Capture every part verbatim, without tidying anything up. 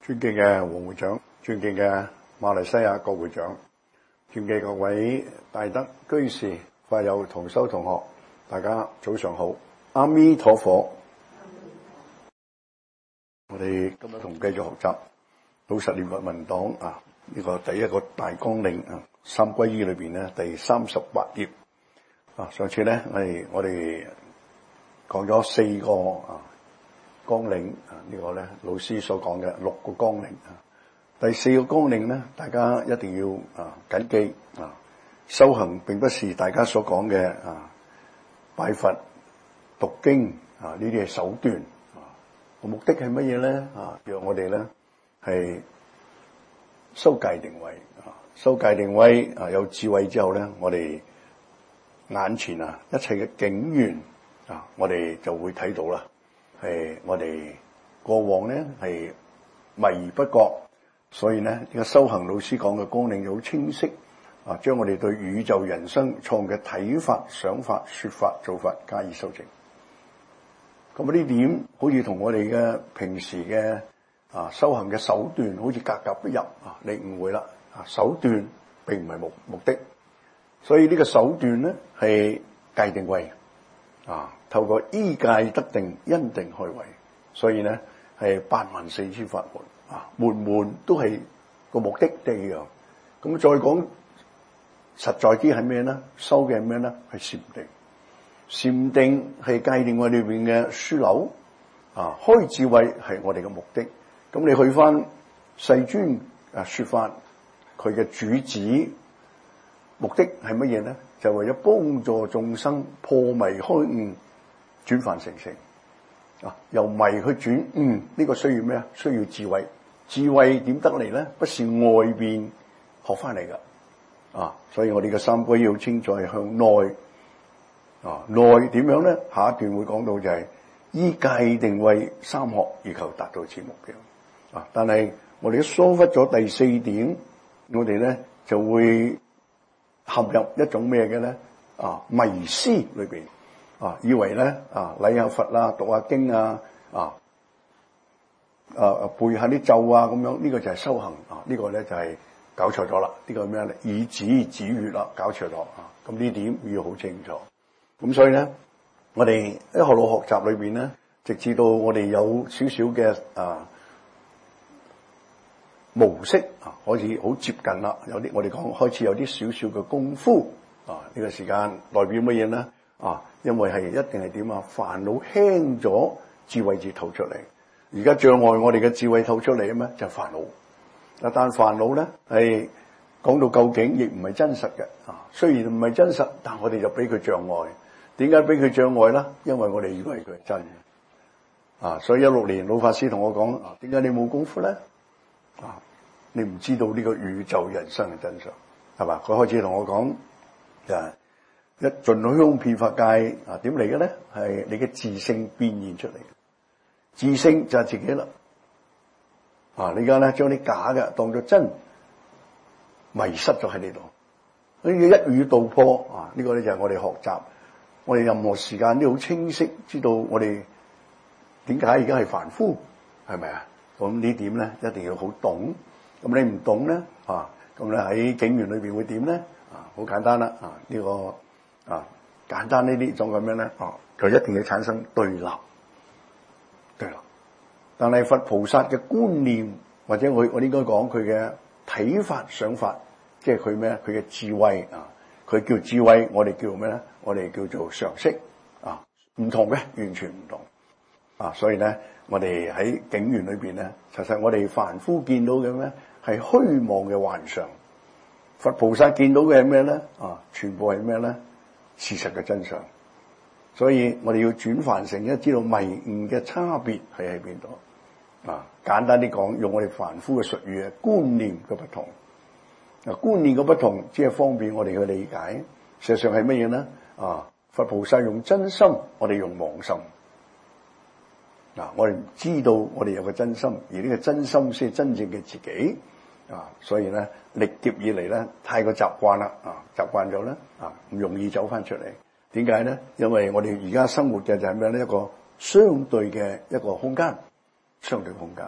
尊敬嘅黃會長，尊敬嘅馬來西亞國會長，尊敬各位大德居士、法友同修同學，大家早上好，阿彌陀佛。我哋今日同繼續學習老實念佛文檔啊，呢、這個第一個大綱領啊，三歸依裏邊咧第三十八頁啊。上次咧我哋我哋講咗四個啊。綱領啊，呢個咧老師所講嘅六個綱領啊，第四個綱領咧，大家一定要啊謹記啊，修行並不是大家所講嘅啊拜佛讀經啊，呢啲係手段啊，個目的係乜嘢咧啊？讓我哋咧係修戒定慧啊，修戒定慧啊，有智慧之後咧，我哋眼前啊一切嘅境緣啊，我哋就會睇到啦。係我哋過往咧係迷而不覺，所以咧呢個修行老師講嘅綱領就好清晰啊，將我哋對宇宙人生創嘅睇法、想法、說法、做法加以修正。咁啊呢點好似同我哋嘅平時嘅啊修行嘅手段好似格格不入啊！你誤會啦啊！手段並唔係目目的，所以呢個手段咧係戒定慧啊。透過依戒得定，因定開慧，所以咧係八萬四千法門啊，門門都係個目的地嘅。咁再講實在啲係咩咧？修嘅係咩咧？係禪定。禪定係戒定慧裏邊嘅樞紐啊，開智慧係我哋嘅目的。咁你去翻世尊啊說法，佢嘅主旨目的係乜嘢咧？就為咗幫助眾生破迷開悟。轉凡成聖啊，由迷去轉悟，呢、這個需要咩啊？需要智慧。智慧點得嚟咧？不是外邊學翻嚟噶啊！所以我哋嘅三歸要清楚係向內啊，內點樣咧？下一段會講到就係依戒定慧三學而求達到此目標啊！但係我哋一疏忽咗第四點，我哋咧就會陷入一種咩嘅咧啊迷思裏邊。啊，以為咧啊，禮下佛啊，讀下經啊，啊，啊背下啲咒啊，咁樣呢、這個就係修行啊，這個、呢個咧就係、是、搞錯咗啦。這個、呢個咩咧？以止止悅啦，搞錯咗啊。咁呢點要好清楚。咁所以咧，我哋喺學老學習裏邊咧，直至到我哋有少少嘅啊模式啊，開始好接近啦。有啲我哋講開始有啲少少嘅功夫啊，呢、這個時間代表乜嘢咧？啊，因為係一定係點啊？煩惱輕咗，智慧至透出嚟。而家障礙我哋嘅智慧透出嚟啊咩？就係煩惱。啊，但煩惱咧係講到究竟，亦唔係真實嘅。啊，雖然唔係真實，但我哋就俾佢障礙。點解俾佢障礙咧？因為我哋以為佢係真嘅。啊，所以一六年老法師同我講：點解你冇功夫咧？啊，你唔知道呢個宇宙人生嘅真相，係嘛？佢開始同我講就係。一盡虛空遍法界啊，點嚟嘅咧？係你嘅自性變現出嚟嘅，自性就係自己啦。啊，你而家咧將啲假嘅當作真，迷失咗喺呢度。呢個一語道破啊！呢個咧就係我哋學習，我哋任何時間都好清晰知道我哋點解而家係凡夫，係咪啊？咁呢點咧一定要好懂。咁你唔懂咧啊？咁咧喺境緣裏邊會點咧？啊，好簡單啦啊！呢個。啊，簡單呢啲種咁樣咧，啊，就一定要產生對立，對立。但係佛菩薩嘅觀念，或者我我應該講佢嘅睇法、想法，即係佢咩？佢嘅智慧啊，佢叫智慧，我哋叫咩咧？我哋叫做常識啊，唔同嘅，完全唔同啊。所以咧，我哋喺境緣裏邊咧，其實我哋凡夫見到嘅咩係虛妄嘅幻象，佛菩薩見到嘅係咩咧？啊，全部係咩咧？事實嘅真相，所以我哋要轉凡成一，知道迷誤嘅差別係喺邊度啊？簡單啲講，用我哋凡夫嘅術語啊，觀念嘅不同啊，觀念嘅不同，只係方便我哋去理解。事實上係乜嘢咧？啊，佛菩薩用真心，我哋用妄心。嗱、啊，我哋知道我哋有個真心，而呢個真心先係真正嘅自己。啊，所以咧，歷劫以嚟咧，太過習慣啦，啊，習慣咗咧，啊，唔容易走翻出嚟。點解咧？因為我哋而家生活嘅就係咩咧？一個相對嘅一個空間，相對空間。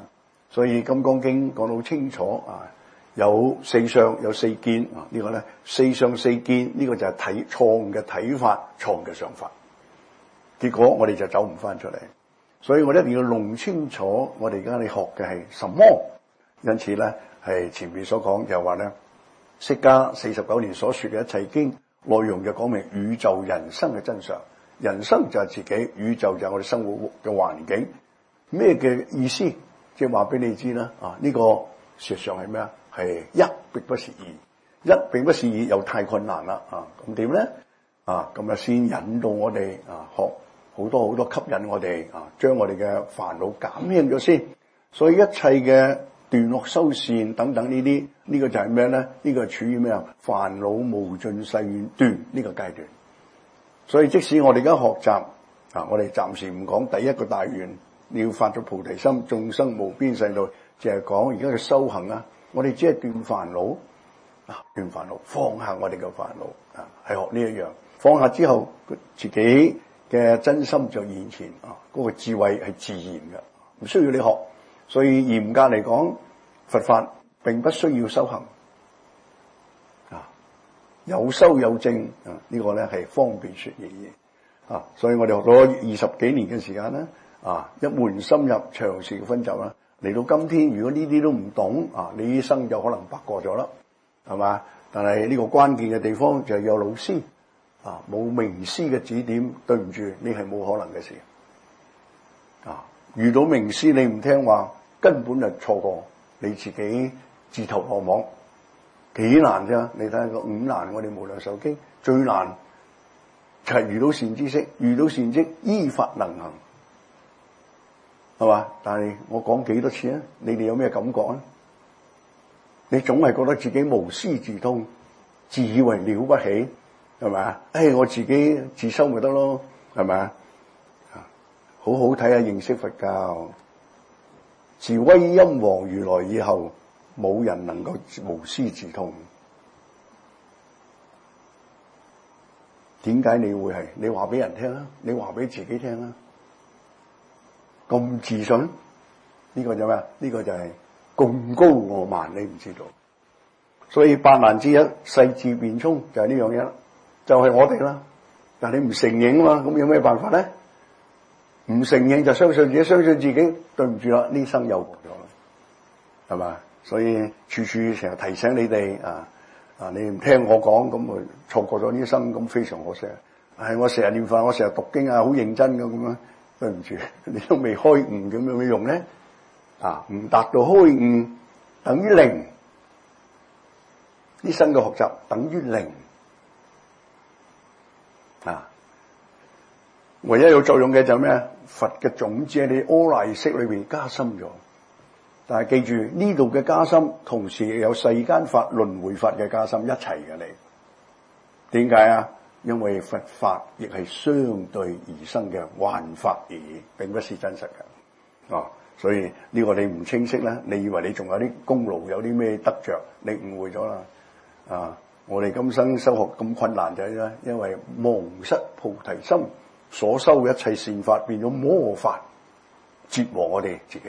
所以《金剛經》講到清楚啊，有四相有四見啊，呢個咧四相四見呢個就係睇錯誤嘅睇法，錯誤嘅想法，結果我哋就走唔翻出嚟。所以我哋一定要弄清楚我哋而家你學嘅係什麼。因此咧係前面所講就係話咧，釋迦四十九年所說嘅一切經內容就講明宇宙人生嘅真相。人生就係自己，宇宙就係我哋生活嘅環境。咩嘅意思？即係話俾你知啦。啊，呢、這個事實上係咩啊？係一並不是二，一並不是二又太困難啦。啊，咁點咧？啊，咁啊先引導我哋啊學好多好多吸引我哋啊，將我哋嘅煩惱減輕咗先。所以一切嘅斷惡修善等等呢啲，呢、這個就係咩咧？呢、這個係處於咩啊？煩惱無盡誓願斷呢個階段。所以即使我哋而家學習啊，我哋暫時唔講第一個大願，你要發咗菩提心，眾生無邊誓度，淨係講而家嘅修行啊。我哋只係斷煩惱啊，斷煩惱，放下我哋嘅煩惱啊，係學呢一樣。放下之後，自己嘅真心就現前啊，嗰、那個智慧係自然嘅，唔需要你學。所以嚴格嚟講，佛法並不需要修行。有修有證啊！呢、這個咧係方便說嘢啊！所以我哋學咗二十幾年嘅時間咧啊，一門深入，長時嘅分集啦。嚟到今天，如果呢啲都唔懂啊，你一生就可能白過咗啦，係嘛？但係呢個關鍵嘅地方就係有老師啊，冇名師嘅指點，對唔住，你係冇可能嘅事啊！遇到名師你唔聽話，根本就錯過，你自己自投羅網。幾難啫！你睇下個五難，我哋無量壽經最難就係遇到善知識，遇到善知識依法能行，係嘛？但係我講幾多次啊？你哋有咩感覺啊？你總係覺得自己無師自通，自以為了不起，係咪啊？誒，我自己自修咪得咯，係咪啊？好好睇下認識佛教，自威音王如來以後，冇人能夠無師自通。點解你會係？你話俾人聽啊，你話俾自己聽啊，咁自信，呢個就咩啊？呢個就係貢高我慢，你唔知道。所以八難之一，世智辯聰就係呢樣嘢啦，就係我哋啦。但係你唔承認啊嘛，咁有咩辦法咧？唔承認就相信自己，相信自己，對唔住啦，呢生又過咗啦，係嘛？所以處處成日提醒你哋啊啊！你唔聽我講，咁咪錯過咗呢一生，咁非常可惜。唉、哎，我成日念佛，我成日讀經啊，好認真嘅咁樣，對唔住，你都未開悟，咁有咩用咧？啊，唔達到開悟等於零，呢生嘅學習等於零啊！唯一有作用嘅就係咩？佛嘅種子喺你阿賴識裏邊加深咗。但係記住呢度嘅加深，同時亦有世間法、輪迴法嘅加深一齊嘅。你點解啊？因為佛法亦係相對而生嘅幻法而已，並不是真實嘅。啊，所以呢個你唔清晰咧，你以為你仲有啲功勞，有啲咩得着，你誤會咗啦。啊，我哋今生修學咁困難就係咧，因為忘失菩提心，所修嘅一切善法變咗魔法，折磨我哋自己。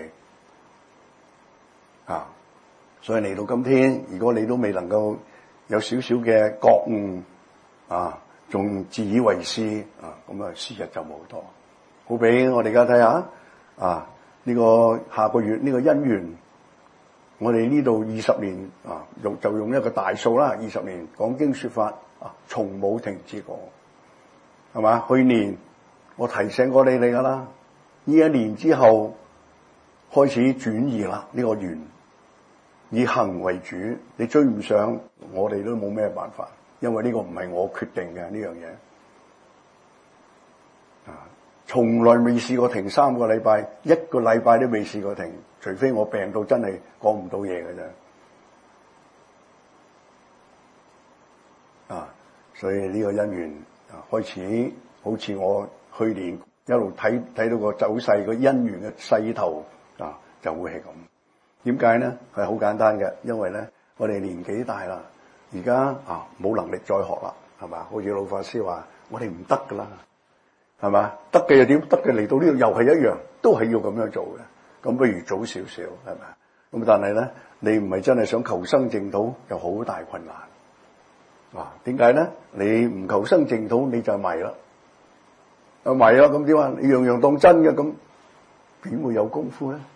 啊，所以嚟到今天，如果你都未能夠有少少嘅覺悟，啊，仲自以為是，啊，咁啊，時日就冇多。好比我哋而家睇下，啊，呢個下個月呢個姻緣，我哋呢度二十年，啊，用就用一個大數啦，二十年講經說法，啊，從冇停止過，係嘛？去年我提醒過你哋噶啦，呢一年之後開始轉移啦，呢個緣。以行為主，你追唔上，我哋都冇咩辦法，因為呢個唔係我決定嘅呢樣嘢。啊，從來未試過停三個禮拜，一個禮拜都未試過停，除非我病到真係講唔到嘢嘅啫。啊，所以呢個因緣啊，開始好似我去年一路睇睇到個走勢，個因緣嘅勢頭啊，就會係咁。點解咧？係好簡單嘅，因為咧我哋年紀大啦，而家啊冇能力再學啦，係嘛？好似老法師話，我哋唔得噶啦，係嘛？得嘅又點？得嘅嚟到呢度又係一樣，都係要咁樣做嘅。 咁不如早少少，係咪？咁但係咧，你唔係真係想求生淨土，有好大困難。啊，點解咧？你唔求生淨土，你就迷啦，啊迷啦，咁點啊？你樣樣當真嘅，咁點會有功夫咧？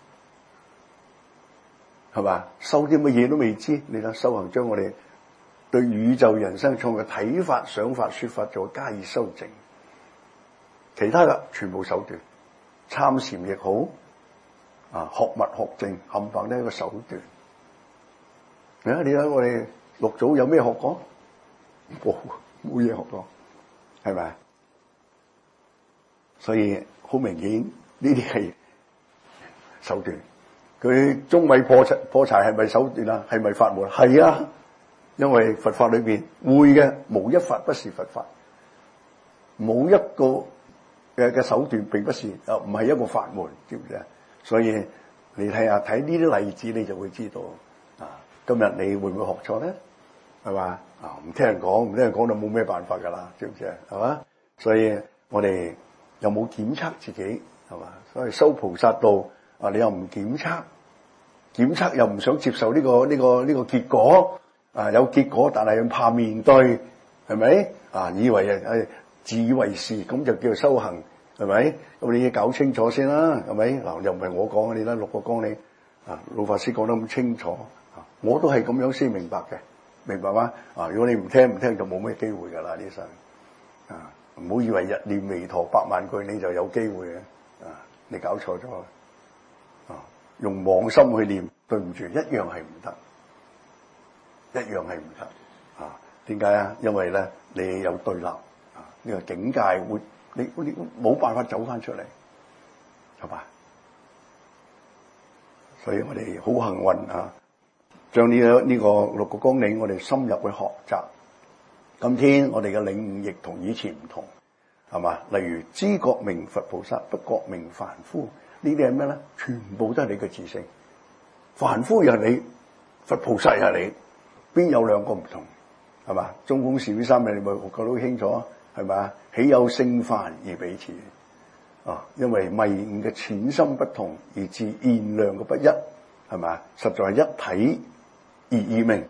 係嘛？修啲乜嘢都未知，你睇修行將我哋對宇宙人生創嘅睇法、想法、說法，就加以修正。其他嘅全部手段，參禪亦好，啊學物學正，冚唪唥都係一個手段。你睇你睇我哋六祖有咩學過？冇冇嘢學過，係咪？所以好明顯呢啲係手段。佢中米破柴破柴係咪手段啊？係咪法門？係啊，因為佛法裏邊會嘅無一法不是佛法，冇一個嘅嘅手段並不是啊，唔係一個法門，知唔知啊？所以你睇下睇呢啲例子，你就會知道啊。今日你會唔會學錯咧？係嘛？啊，唔聽人講，唔聽人講就冇咩辦法噶啦，知唔知啊？係嘛？所以我哋有冇檢測自己係嘛？所以修菩薩道。啊！你又唔檢測，檢測又唔想接受呢個呢個呢個結果，啊有結果，但係又怕面對，係咪？啊以為誒自以為是，咁就叫做修行，係咪？咁你要搞清楚先啦，係咪？嗱又唔係我講，你睇六個綱領啊，老法師講得咁清楚，啊我都係咁樣先明白嘅，明白嗎？啊如果你唔聽唔聽就冇咩機會㗎啦，呢生啊唔好以為日念彌陀百萬句你就有機會嘅，啊你搞錯咗。用妄心去念，對唔住，一樣係唔得，一樣係唔得啊！點解啊？因為咧，你有對立啊，呢個境界會你你冇辦法走翻出嚟，係嘛？所以我哋好幸運啊，將呢個呢個六個綱領，我哋深入去學習。今天我哋嘅領悟亦同以前唔同，係嘛？例如知覺名佛菩薩，不覺名凡夫。呢啲係咩咧？全部都係你嘅自性，凡夫又係你，佛菩薩又係你，邊有兩個唔同？係嘛？中觀事呢三日你咪覺得好清楚，係咪？豈有聖凡而彼此？啊，因為迷悟嘅淺深不同，而致現量嘅不一，係咪？實在係一體而異名，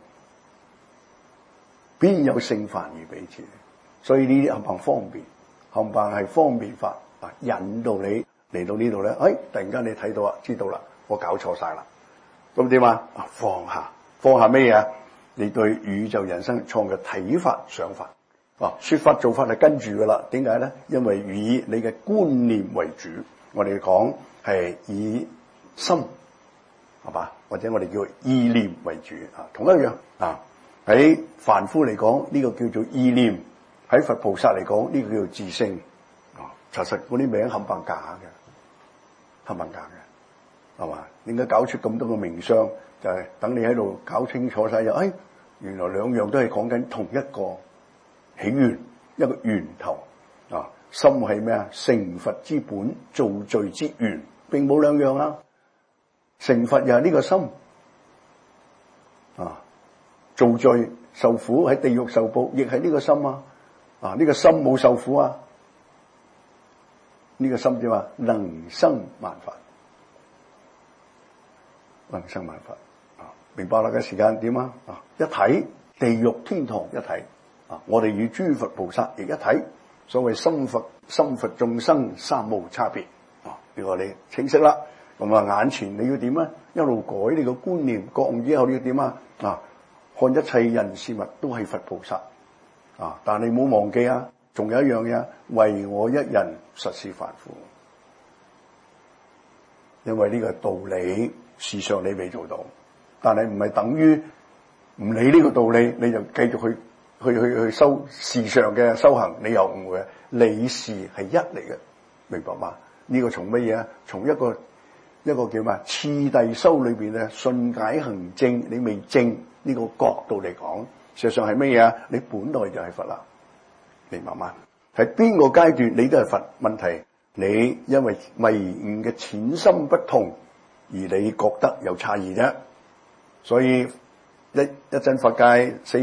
邊有聖凡而彼此？所以呢啲冚唪唥方便，冚唪唥係方便法啊，引導你。嚟到呢度咧，哎！突然間你睇到啊，知道啦，我搞錯晒啦。咁點啊？啊，放下，放下咩嘢啊？你對宇宙人生創嘅睇法、想法，啊，說法做法係跟住噶啦。點解咧？因為以你嘅觀念為主。我哋講係以心，係嘛？或者我哋叫意念為主啊，同一樣啊。喺凡夫嚟講，呢、這個叫做意念；喺佛菩薩嚟講，呢、這個叫做自性。啊，查實嗰啲名冚唪假嘅。係問價嘅，係嘛？點解搞出咁多個名相？就係、是、等你喺度搞清楚晒，就哎，原來兩樣都係講緊同一個起源，一個源頭啊！心係咩啊？成佛之本，造罪之源，並冇兩樣啊！成佛又係呢個心啊，造罪受苦喺地獄受報，亦係呢個心啊！啊，呢、這個心冇受苦啊！呢個心點啊？能生萬法，能生萬法啊！明白啦嘅時間點啊？啊，一體地獄天堂一體啊！我哋與諸佛菩薩亦一體。所謂心佛心佛眾生三無差別啊！呢個你清晰啦。咁啊，眼前你要點啊？一路改你個觀念，覺悟之後你要點啊？啊，看一切人事物都係佛菩薩啊！但你唔好忘記啊！仲有一樣嘢，為我一人實是凡夫，因為呢個道理事上你未做到，但係唔係等於唔理呢個道理，你就繼續去去去去修事上嘅修行，你又唔會理事係一嚟嘅，明白嗎？呢、這個從乜嘢啊？從一個一個叫咩次第修裏邊咧，順解行證，你未證呢個角度嚟講，事實上係乜嘢啊？你本來就係佛啦。明白嗎？喺邊個階段你都係佛，問題你因為迷悟嘅淺深不同，而你覺得有差異啫。所以一一真法界四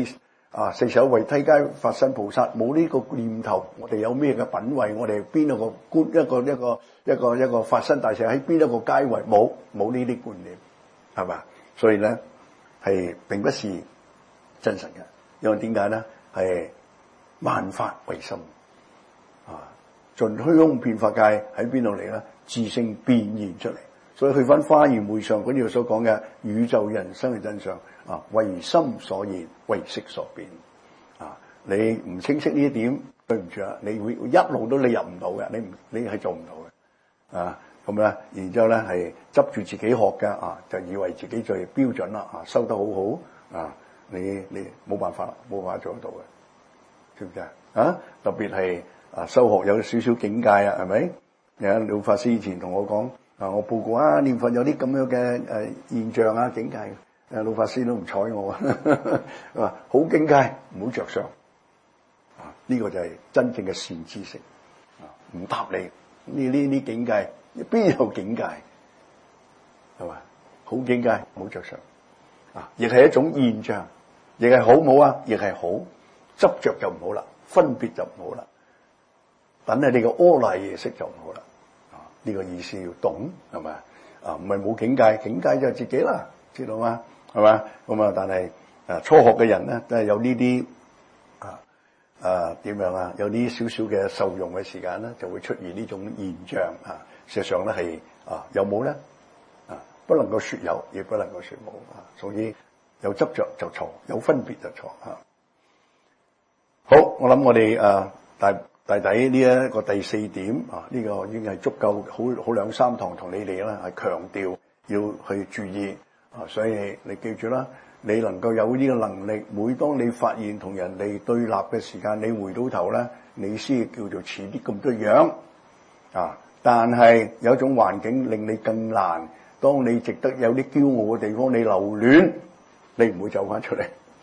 啊，四十一位梯階法身菩薩冇呢個念頭，我哋有咩嘅品位？我哋邊一個觀一個一個一個一個法身大士喺邊一個階位？冇冇呢啲觀念，係嘛？所以咧係並不是真實嘅，因為點解咧？係萬法唯心啊，盡虛空遍法界喺邊度嚟咧？自性變現出嚟。所以去翻華嚴會上嗰度所講嘅宇宙人生嘅真相啊，唯心所現，唯識所變啊！你唔清晰呢一點，對唔住啊，你會一路都你入唔到嘅，你唔你係做唔到嘅啊！咁咧，然之後咧係執住自己學嘅啊，就以為自己最標準啦啊，收得好好啊，你你冇辦法啦，冇辦法做得到嘅，知唔知啊？啊，特別係啊，修學有少少境界啊，係咪？有老法師以前同我講。啊！我報告啊，念佛有啲咁樣嘅誒現象啊，境界。誒老法師都唔睬我啊，話好境界，唔好着相。啊！呢個就係真正嘅善知識。啊！唔答你呢呢呢境界，邊有境界？係嘛？好境界，唔好着相。啊！亦係一種現象，亦係好唔好啊？亦係好，執着就唔好啦，分別就唔好啦。等係你個阿賴耶識就唔好啦。呢個意思要懂係咪啊？唔係冇境界，境界就係自己啦，知道嗎？係嘛咁啊？但係啊，初學嘅人咧，都係有呢啲啊啊點樣啊？有啲少少嘅受用嘅時間咧，就會出現呢種現象啊。事實上咧係啊，有冇咧啊？不能夠說有，亦不能夠說冇啊。所以有執着就錯，有分別就錯啊。好，我諗我哋啊大。弟弟呢一個第四點啊，呢個已經係足夠好好兩三堂同你哋啦，係強調要去注意啊。所以你記住啦，你能夠有呢個能力，每當你發現同人哋對立嘅時間，你回到頭咧，你先叫做似啲咁多樣啊。但係有一種環境令你更難，當你值得有啲驕傲嘅地方，你留戀，你唔會走翻出嚟。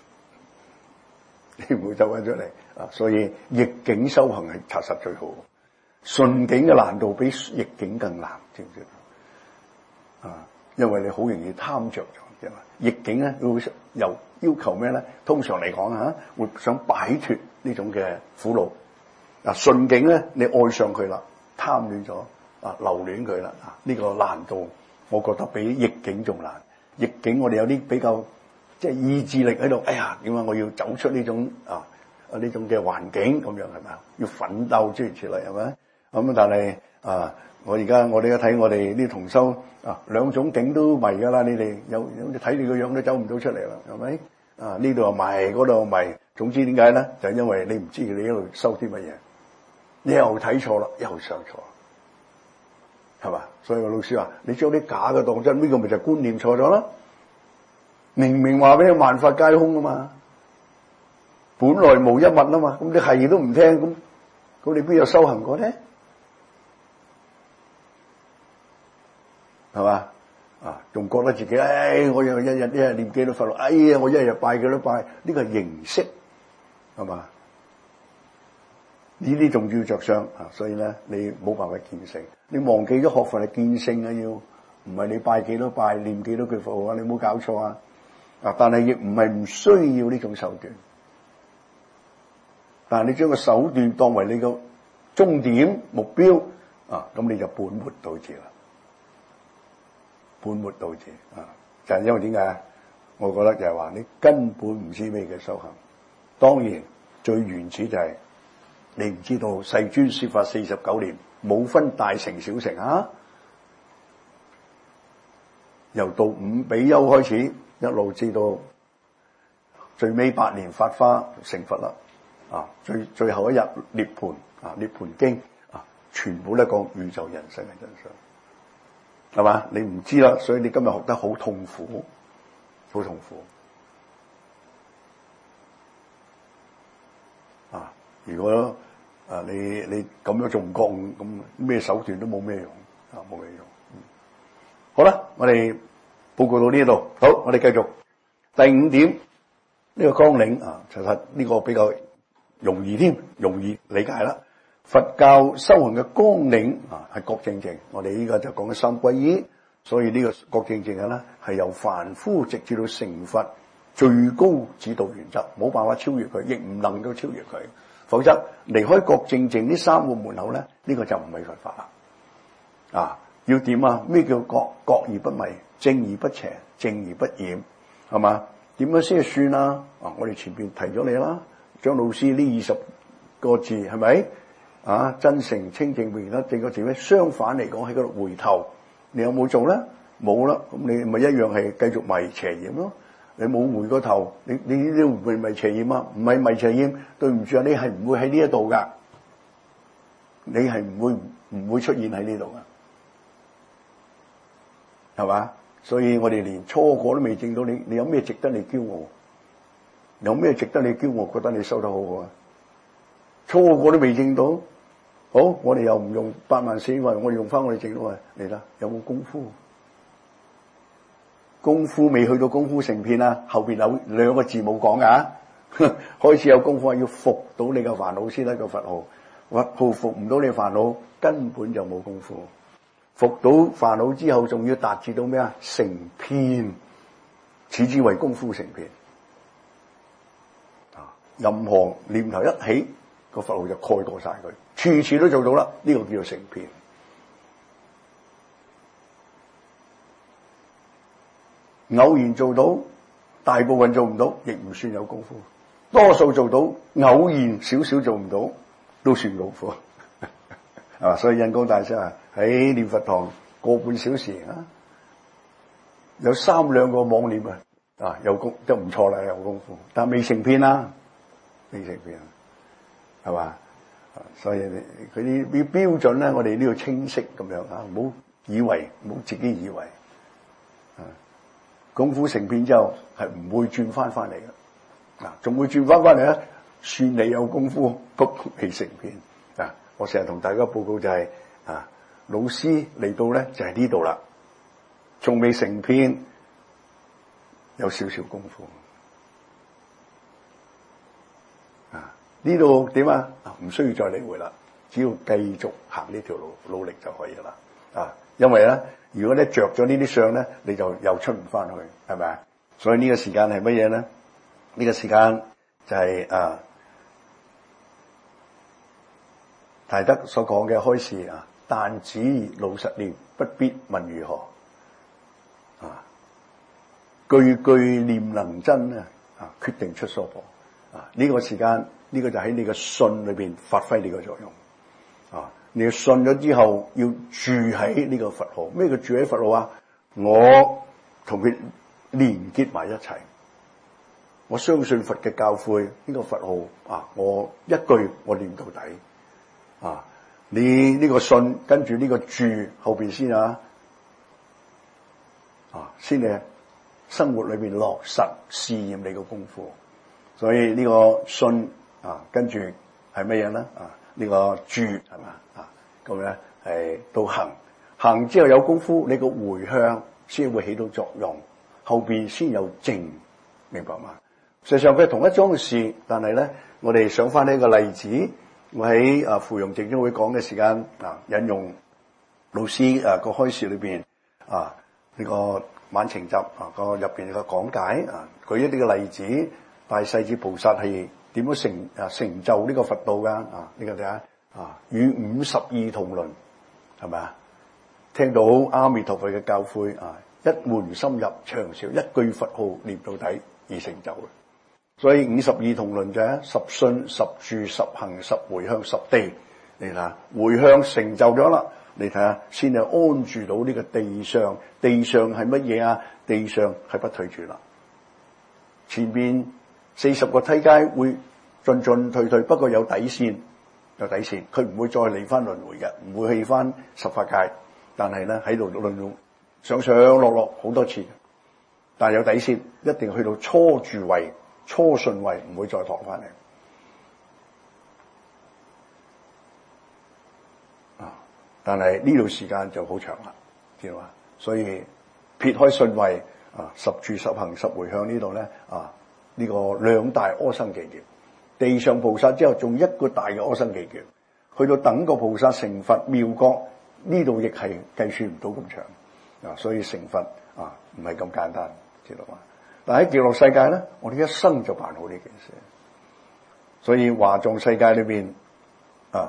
你唔會走翻出嚟啊！所以逆境修行係查實最好，順境嘅難度比逆境更難，知唔知啊？因為你好容易貪着咗，逆境咧會又要求咩咧？通常嚟講嚇，會想擺脫呢種嘅苦惱。嗱，順境咧，你愛上佢啦，貪戀咗啊，留戀佢啦啊！呢個難度，我覺得比逆境仲難。逆境我哋有啲比較。即係意志力喺度，哎呀點解我要走出呢種啊啊呢種嘅環境咁樣係咪啊？要奮鬥諸如此類係咪？咁但係啊，我而家我哋而家睇我哋啲同修啊，兩種境都迷㗎啦。你哋有有睇你個樣都走唔到出嚟啦，係咪？啊呢度又迷，嗰度又迷。總之點解咧？就係因為你唔知你喺度收啲乜嘢，你又睇錯啦，又上錯，係嘛？所以個老師話：你將啲假嘅當真，呢個咪就係觀念錯咗啦。明明話俾你萬法皆空啊嘛，本來無一物啊嘛，咁你係都唔聽，咁咁你邊有修行過咧？係嘛？啊，仲覺得自己，唉，我又一日一日念幾多佛，哎呀，我一日拜幾多拜，呢個係形式，係嘛？呢啲仲要着相啊，所以咧，你冇辦法見性，你忘記咗學佛係見性啊，要唔係你拜幾多拜，念幾多句佛啊？你冇搞錯啊！啊！但係亦唔係唔需要呢種手段，但係你將個手段當為你個終點目標啊，咁你就本末倒置啦。本末倒置啊！就係因為點解？我覺得就係話你根本唔知咩嘅修行。當然最原始就係你唔知道世尊說法四十九年，冇分大乘小乘啊，由到五比丘開始。一路至到最尾八年發花成佛啦，啊最最後一日涅槃啊涅槃經啊全部都講宇宙人生嘅真相，係嘛？你唔知啦，所以你今日學得好痛苦，好痛苦啊！如果啊你你咁樣仲唔覺悟，咁咩手段都冇咩用啊，冇咩用。嗯、好啦，我哋。報告到呢度，好，我哋繼續第五點呢、這個綱領啊，其實呢個比較容易添，容易理解啦。佛教修行嘅綱領啊，係覺正淨。我哋依家就講緊三皈依，所以呢個覺正淨嘅咧係由凡夫直至到成佛最高指導原則，冇辦法超越佢，亦唔能夠超越佢。否則離開國正正呢三個門口咧，呢、這個就唔係佛法啦。啊，要點啊？咩叫國？國而不迷，正而不邪，正而不染，係嘛？點樣先算啊？啊，我哋前邊提咗你啦，張老師呢二十個字係咪啊？真誠、清淨、永遠，這個字咧，相反嚟講喺嗰度回頭，你有冇做咧？冇啦，咁你咪一樣係繼續迷邪染咯。你冇回個頭，你你呢啲會唔係迷邪染啊？唔係迷邪染，對唔住啊，你係唔會喺呢一度噶，你係唔會唔會出現喺呢度噶，係嘛？所以我哋連初果都未證到，你你有咩值得你驕傲？有咩值得你驕傲？覺得你修得好好啊？初果都未證到，好，我哋又唔用八萬四萬，我哋用翻我哋證到啊嚟啦，有冇功夫？功夫未去到功夫成片啊，後邊有兩個字冇講噶，開始有功夫要服到你嘅煩惱先得個佛號，佛號服唔到你煩惱，根本就冇功夫。服到煩惱之後，仲要達至到咩啊？成片，此之為功夫成片。啊，任何念頭一起，個佛號就蓋過晒佢，次次都做到啦，呢、這個叫做成片。偶然做到，大部分做唔到，亦唔算有功夫。多數做到，偶然少少做唔到，都算功夫。啊，所以印光大師啊，喺念佛堂個半小時啊，有三兩個妄念啊，啊有功都唔錯啦，有功夫，但未成片啦，未成片，係嘛？所以佢啲啲標準咧，我哋呢度清晰咁樣啊，唔好以為，唔好自己以為。功夫成片之後係唔會轉翻翻嚟嘅，啊，仲會轉翻翻嚟咧，算你有功夫，都未成片。啊，我成日同大家報告就係、是，啊，老師嚟到咧就係呢度啦，仲未成片，有少少功夫。啊，呢度點啊？唔需要再理會啦，只要繼續行呢條路，努力就可以啦。啊，因為咧。如果咧着咗呢啲相咧，你就又出唔翻去，係咪啊？所以呢個時間係乜嘢咧？呢、這個時間就係、是、啊，提德所講嘅開示啊，但只老實念，不必問如何啊，句句念能真啊，啊，決定出娑婆啊！呢、這個時間，呢、這個就喺你嘅信裏邊發揮你嘅作用啊！你要信咗之後，要住喺呢個佛號。咩叫住喺佛號啊？我同佢連結埋一齊。我相信佛嘅教誨，呢、這個佛號啊，我一句我念到底啊！你呢個信跟住呢個住後邊先啊，啊，先你生活裏邊落實試驗你個功夫。所以呢個信啊，跟住係乜嘢咧？啊，呢、這個住係嘛？咁咧係到行，行之後有功夫，你個回向先會起到作用，後邊先有正，明白嗎？實際上佢係同一樁嘅事，但係咧，我哋想翻呢個例子，我喺啊芙蓉正宗會講嘅時間啊，引用老師啊個開示裏邊啊呢個晚晴集啊個入邊嘅講解啊，舉一啲嘅例子，大勢至菩薩係點樣成啊成就呢個佛道噶啊？呢個睇下。啊，與五十二同倫，係咪啊？聽到阿彌陀佛嘅教誨啊，一門深入長嘯，一句佛號念到底而成就嘅。所以五十二同倫就係十信、十住、十行、十回向、十地。你睇下，回向成就咗啦，你睇下先係安住到呢個地上。地上係乜嘢啊？地上係不退轉啦。前邊四十個梯階會進進退退，不過有底線。有底線，佢唔會再嚟翻輪迴嘅，唔會去翻十法界。但係咧喺度輪迴上上落落好多次，但係有底線，一定去到初住位、初信位，唔會再落翻嚟。啊！但係呢度時間就好長啦，知道嘛？所以撇開信位啊，十住、十行、十回向呢度咧啊，呢、這個兩大阿僧祇劫。地上菩薩之後，仲一個大嘅阿僧祇劫，去到等個菩薩成佛妙覺，呢度亦係計算唔到咁長啊！所以成佛啊，唔係咁簡單，知道嘛？ 但喺極樂世界咧，我哋一生就辦好呢件事。所以華藏世界裏邊啊，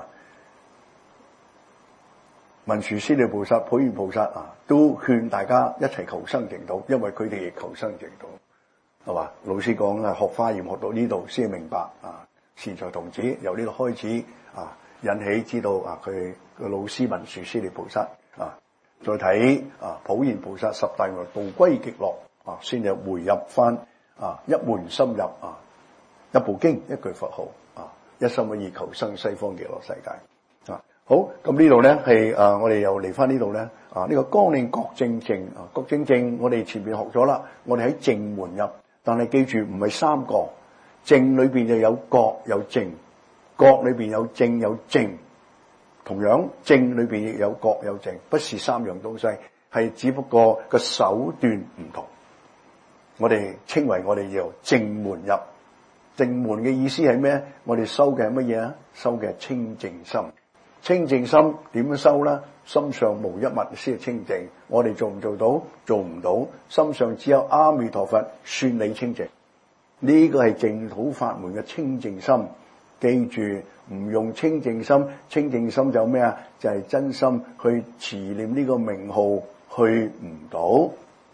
文殊師利菩薩、普賢菩薩啊，都勸大家一齊求生淨土，因為佢哋亦求生淨土，係嘛？老師講啊，學華嚴學到呢度先明白啊，善財童子由呢度開始啊，引起知道啊，佢個老師文殊師利菩薩啊，再睇啊普賢菩薩十大願度歸極樂啊，先至回入翻啊一門深入啊。一部經，一句佛號啊，一心一意求生西方極樂世界啊。好，咁呢度咧係啊，我哋又嚟翻呢度咧啊，呢、這個綱領覺正淨啊，覺正淨我哋前面學咗啦，我哋喺淨門入，但係記住唔係三個，淨裏邊就有覺有淨，覺裏邊有正有淨，同樣淨裏邊亦有覺有淨，不是三樣東西，係只不過個手段唔同。我哋稱為我哋叫淨門入。淨門嘅意思係咩？我哋修嘅係乜嘢啊？修嘅係清淨心。清淨心點樣修咧？心上無一物先係清淨。我哋做唔做到？做唔到。心上只有阿彌陀佛算你清淨。呢個係淨土法門嘅清淨心。記住，唔用清淨心，清淨心就咩啊？就係、是、真心去持念呢個名號，去唔到。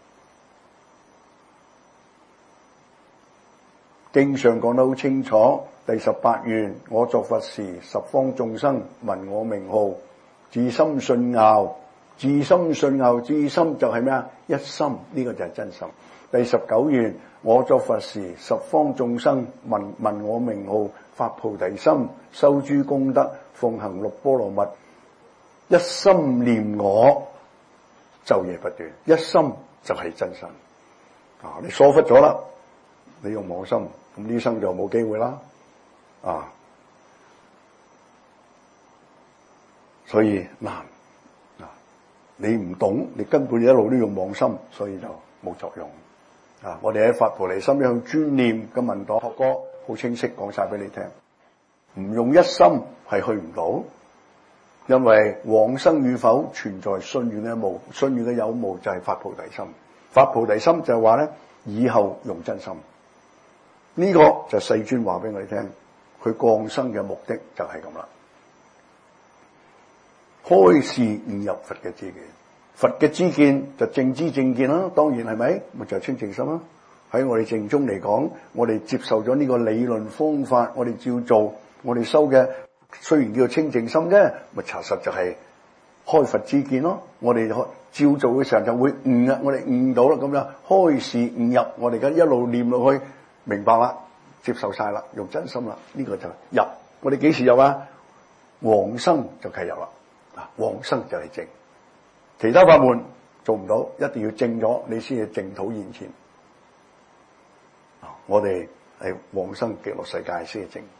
經上講得好清楚，第十八願，我作佛時，十方眾生聞我名號，至心信奧，至心信奧，至心就係咩啊？一心，呢、這個就係真心。第十九願，我作佛時，十方眾生聞聞我名號，發菩提心，修諸功德，奉行六波羅蜜，一心念我，晝夜不斷，一心就係真心。啊，你疏忽咗啦，你用妄心。咁呢生就冇機會啦，啊！所以難啊！你唔懂，你根本一路都用妄心，所以就冇作用啊！我哋喺發菩提心向專念嘅文檔學過，好清晰講晒俾你聽。唔用一心係去唔到，因為往生與否存在信願嘅無，信願嘅有無就係發菩提心。發菩提心就係話咧，以後用真心。呢、這個就世尊話俾我哋聽，佢降生嘅目的就係咁啦。開示悟入佛嘅知見，佛嘅知見就正知正見啦。當然係咪？咪就係、是、清淨心啦。喺我哋正宗嚟講，我哋接受咗呢個理論方法，我哋照做，我哋修嘅雖然叫做清淨心啫，咪查實就係開佛知見咯。我哋照做嘅時候就會悟啊，我哋悟到啦，咁樣開示悟入，我哋而家一路念落去。明白啦，接受晒啦，用真心啦，呢、這個就入。我哋幾時入啊？往生就契入啦，啊，往生就係正。其他法門做唔到，一定要正咗，你先至淨土現前。啊，我哋係往生極樂世界先係正。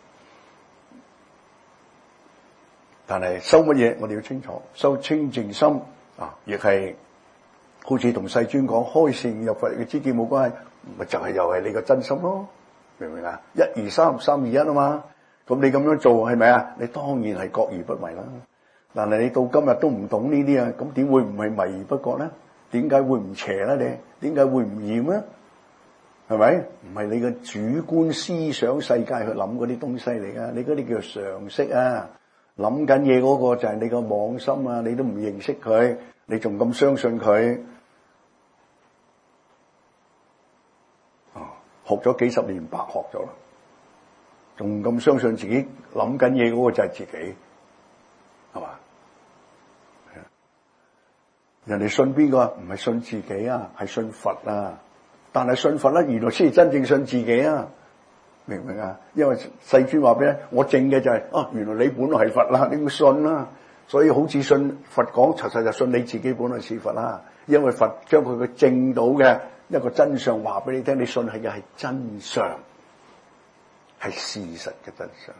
但係修乜嘢，我哋要清楚，修清淨心啊，亦係好似同世尊講開示悟入佛嘅知見冇關係。咪就係又係你個真心咯，明唔明啊？一二三，三二一啊嘛。咁你咁樣做係咪啊？你當然係覺而不迷啦。但係你到今日都唔懂呢啲啊，咁點會唔係迷而不覺咧？點解會唔邪咧？你點解會唔厭咧？係咪？唔係你嘅主觀思想世界去諗嗰啲東西嚟噶，你嗰啲叫做常識啊。諗緊嘢嗰個就係你個妄心啊，你都唔認識佢，你仲咁相信佢。學咗幾十年白學咗啦，仲咁相信自己諗緊嘢嗰個就係自己，係嘛？人哋信邊個啊？唔係信自己啊，係信佛啊。但係信佛咧，原來先係真正信自己啊，明唔明啊？因為世尊話俾你，我證嘅就係、是、啊，原來你本來係佛啦，你要信啦。所以好似信佛講，實際就信你自己本來是佛啦。因為佛將佢嘅證到嘅一個真相話俾你聽，你信係嘅係真相，係事實嘅真相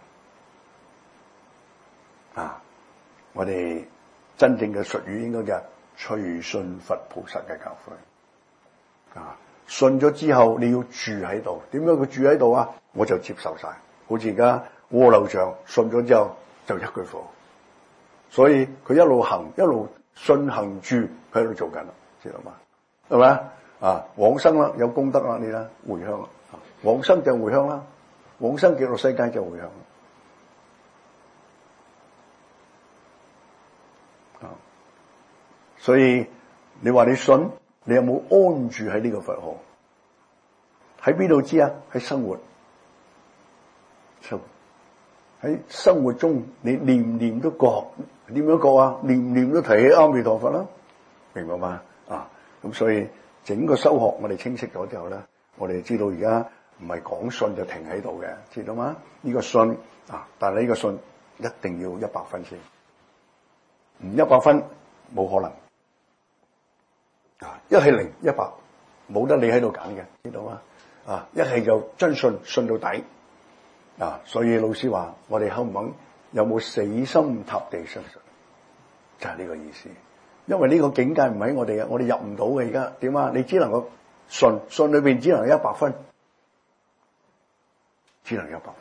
啊！我哋真正嘅術語應該叫隨信佛菩薩嘅教誨啊！信咗之後你要住喺度，點解佢住喺度啊？我就接受晒，好似而家鍋樓像信咗之後就一句佛，所以佢一路行一路信行住，佢喺度做緊啦，知道嘛？係咪啊，往生啦，有功德啦，你啦，回向啦，往生就回向啦，往生極樂世界就回向啊。所以你話你信，你有冇安住喺呢個佛號？喺邊度知啊？喺生活，生活喺生活中，你念念都覺，點樣覺啊？念念都提起阿彌陀佛啦，明白嗎？啊，咁所以整個修學我哋清晰咗之後咧，我哋知道而家唔係講信就停喺度嘅，知道嗎？呢個信啊，但係呢個信一定要一百分先，唔一百分冇可能。啊，一係零一百，冇得你喺度揀嘅，知道嗎？啊，一係就真信，信到底。啊，所以老師話我哋肯唔肯有冇死心塌地相信，就係呢個意思。因為呢個境界唔喺我哋嘅，我哋入唔到嘅。而家點啊？你只能夠信，信裏邊只能一百分，只能一百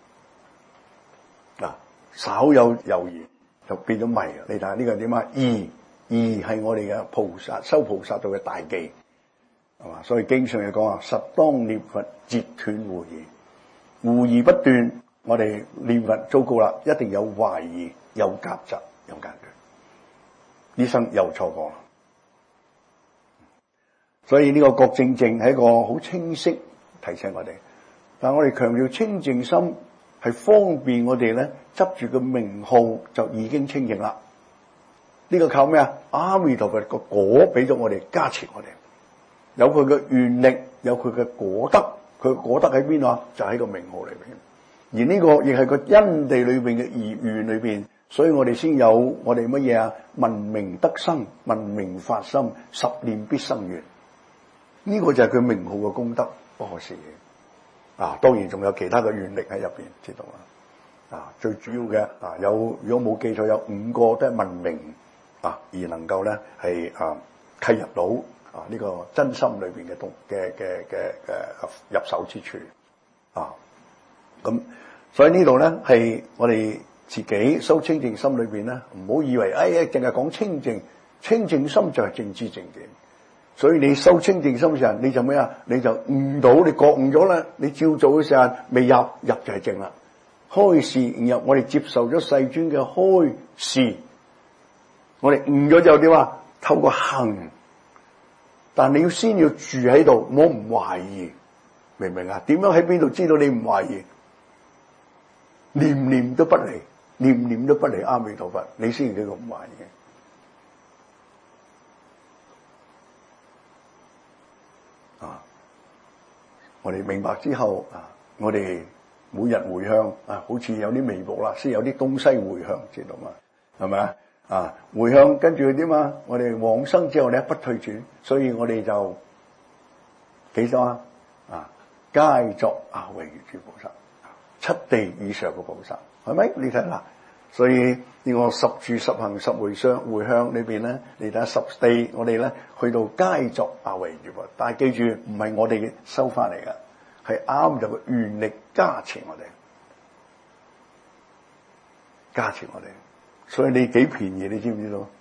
分。嗱，稍有猶豫就變咗迷。你睇下呢個點啊？義義係我哋嘅菩薩修菩薩道嘅大忌，係嘛？所以經常嚟講啊，實當念佛截斷狐疑。狐疑不斷，我哋念佛糟糕啦，一定有懷疑，有夾雜，有間斷，呢生又錯過啦。所以呢個覺正淨係一個好清晰提醒我哋，但係我哋強調清淨心係方便我哋咧執住個名號就已經清淨啦。呢、這個靠咩啊？阿彌陀佛個果俾咗我哋加持我哋，有佢嘅願力，有佢嘅果德。佢果德喺邊啊？就喺個名號裏邊，而呢個亦係個因地裏邊嘅意願裏邊，所以我哋先有我哋乜嘢啊？聞名得生，聞名發心，十念必生願。呢、這個就係佢名號嘅功德，不可思議啊！當然仲有其他嘅願力喺入邊，知道啦。啊，最主要嘅啊，有如果冇記錯，有五個都係聞名啊，而能夠咧係啊契入到。啊！呢、這個真心裏邊嘅東嘅嘅嘅嘅入手之處啊，咁所以呢度咧係我哋自己修清淨心裏邊咧，唔好以為哎呀淨係講清淨，清淨心就係正知正見。所以你修清淨心嘅時候，你就咩啊？你就悟到，你覺悟咗啦，你照做嘅時候未入入就係正啦。開示入，我哋接受咗世尊嘅開示，我哋悟咗之後點啊？透過行。但你要先要住喺度，我唔懷疑，明唔明啊？點樣喺邊度知道你唔懷疑？念念都不離，念念都不離阿彌陀佛，你先叫佢唔懷疑。啊！我哋明白之後啊，我哋每日回向啊，好似有啲眉目啦，先有啲東西回向，知道嘛？係咪啊？啊，回向跟住點啊？我哋往生之後咧不退轉，所以我哋就幾多啊？啊，皆作阿惟越諸菩薩，七地以上嘅菩薩，係咪？你睇啦，所以呢個十住十行十回向回向裏邊咧，你睇下十地，我哋咧去到皆作阿惟越菩薩，但係記住唔係我哋收翻嚟嘅，係啱就嘅願力加持我哋，加持我哋。所以你幾便宜，你知唔知道？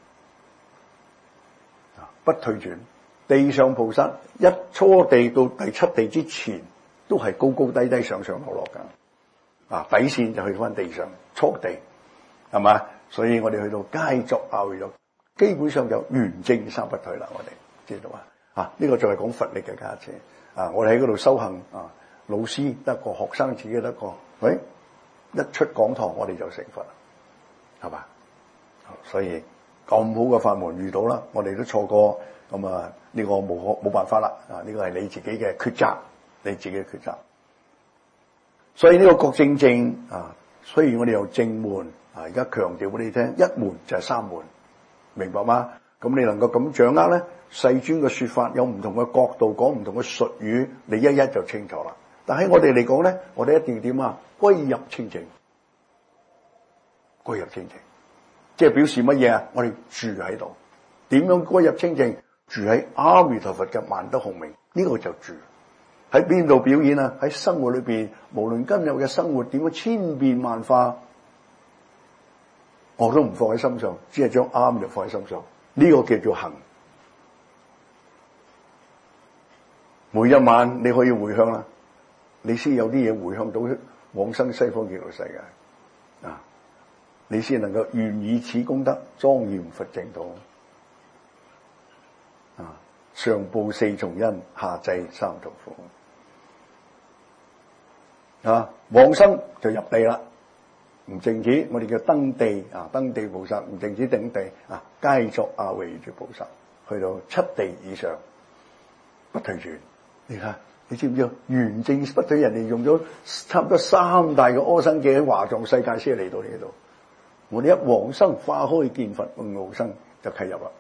不退轉，地上菩薩一初地到第七地之前，都係高高低低、上上落落噶。啊，底線就去翻地上初地，係嘛？所以我哋去到皆作阿惟越，基本上就圓正三不退啦。我哋知道啊？啊，呢、這個就係講佛力嘅價值啊！我哋喺嗰度修行啊，老師得個，學生自己得個，喂，一出講堂我哋就成佛啦，係嘛？所以咁好嘅法門遇到啦，我哋都錯過，咁啊呢個冇可冇辦法啦，啊呢個係你自己嘅抉擇，你自己嘅抉擇。所以呢個覺正淨啊，雖然我哋有正門啊，而家強調俾你聽，一門就係三門，明白嗎？咁你能夠咁掌握咧，世尊嘅說法有唔同嘅角度，講唔同嘅術語，你一一就清楚啦。但喺我哋嚟講咧，我哋一定要點啊？歸入清淨，歸入清淨。即係表示乜嘢啊？我哋住喺度，點樣歸入清淨？住喺阿彌陀佛嘅萬德洪名，呢、這個就住喺邊度表演啊？喺生活裏邊，無論今日嘅生活點樣千變萬化，我都唔放喺心上，只係將阿彌陀佛放喺心上。呢、這個叫做行。 每一晚你可以回向啦，你先有啲嘢回向到往生西方極樂世界啊，你先能夠願以此功德莊嚴佛淨土啊，上報四重恩，下濟三途苦啊，往生就入地啦。唔淨止，我哋叫登地啊，登地菩薩唔淨止頂地啊，皆作阿惟越菩薩，去到七地以上不退轉。你睇，你知唔知啊？圓正不退，人哋用咗差唔多三大嘅阿僧祇喺華藏世界先嚟到呢度。我哋一往生化開見佛，傲生就契入啦。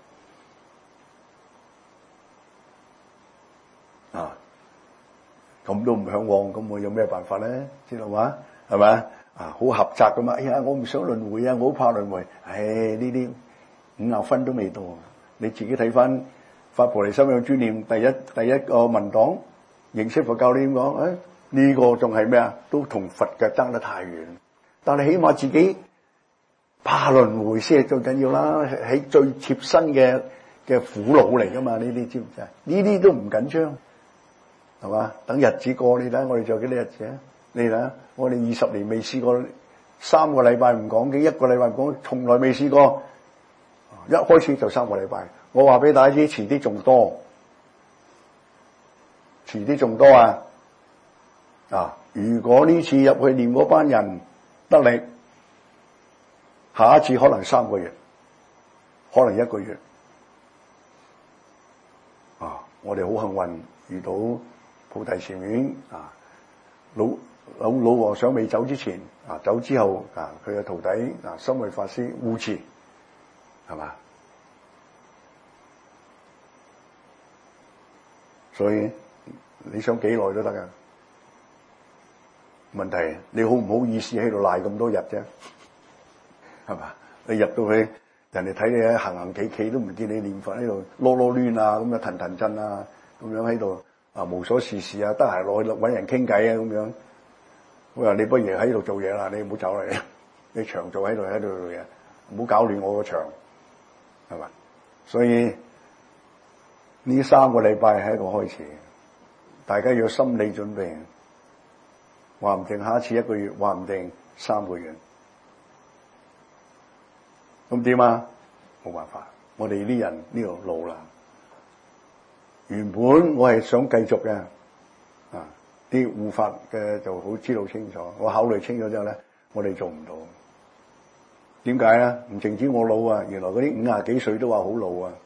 啊，咁都唔向往，咁我有咩辦法咧？知道嘛？係咪？啊，好狹窄噶嘛！哎呀，我唔想輪迴啊，我好怕輪迴。唉，呢啲五廿分都未到，你自己睇翻《發菩提心有專念》第一第一個文檔，認識佛教你點講？誒、哎，呢、這個仲係咩啊？都同佛嘅爭得太遠。但係起碼自己怕輪迴先係最緊要啦，喺最切身嘅嘅苦惱嚟噶嘛？呢啲知唔知啊？呢啲都唔緊張，係嘛？等日子過，你睇我哋仲有幾多日子啊？你睇下，我哋二十年未試過三個禮拜唔講經，一個禮拜唔講，從來未試過。一開始就三個禮拜，我話俾大家知，遲啲仲多，遲啲仲多啊！啊，如果呢次入去念嗰班人得力，下一次可能三個月，可能一個月。啊，我哋好幸運遇到菩提禪院啊，老。老老和尚未走之前啊，走之後啊，佢嘅徒弟啊，心慧法師護持，係嘛？所以你想幾耐都得噶。問題你好唔好意思喺度賴咁多日啫？係嘛？你入到去，人哋睇你喺行行企企都唔見你念佛喺度囉囉攣啊，咁樣騰騰震啊，咁樣喺度啊無所事事啊，得閒落去搵人傾偈啊，咁樣。我話你不如喺度做嘢啦，你唔好走嚟，你長做喺度喺度做嘢，唔好搞亂我個場，係嘛？所以呢三個禮拜係一個開始，大家要有心理準備，話唔定下一次一個月，話唔定三個月，咁點啊？冇辦法，我哋啲人呢度老啦，原本我係想繼續嘅，啊。啲護法嘅就好知道清楚，我考慮清楚之後咧，我哋做唔到。點解啊？唔淨止我老啊，原來嗰啲五廿幾歲都話好老啊！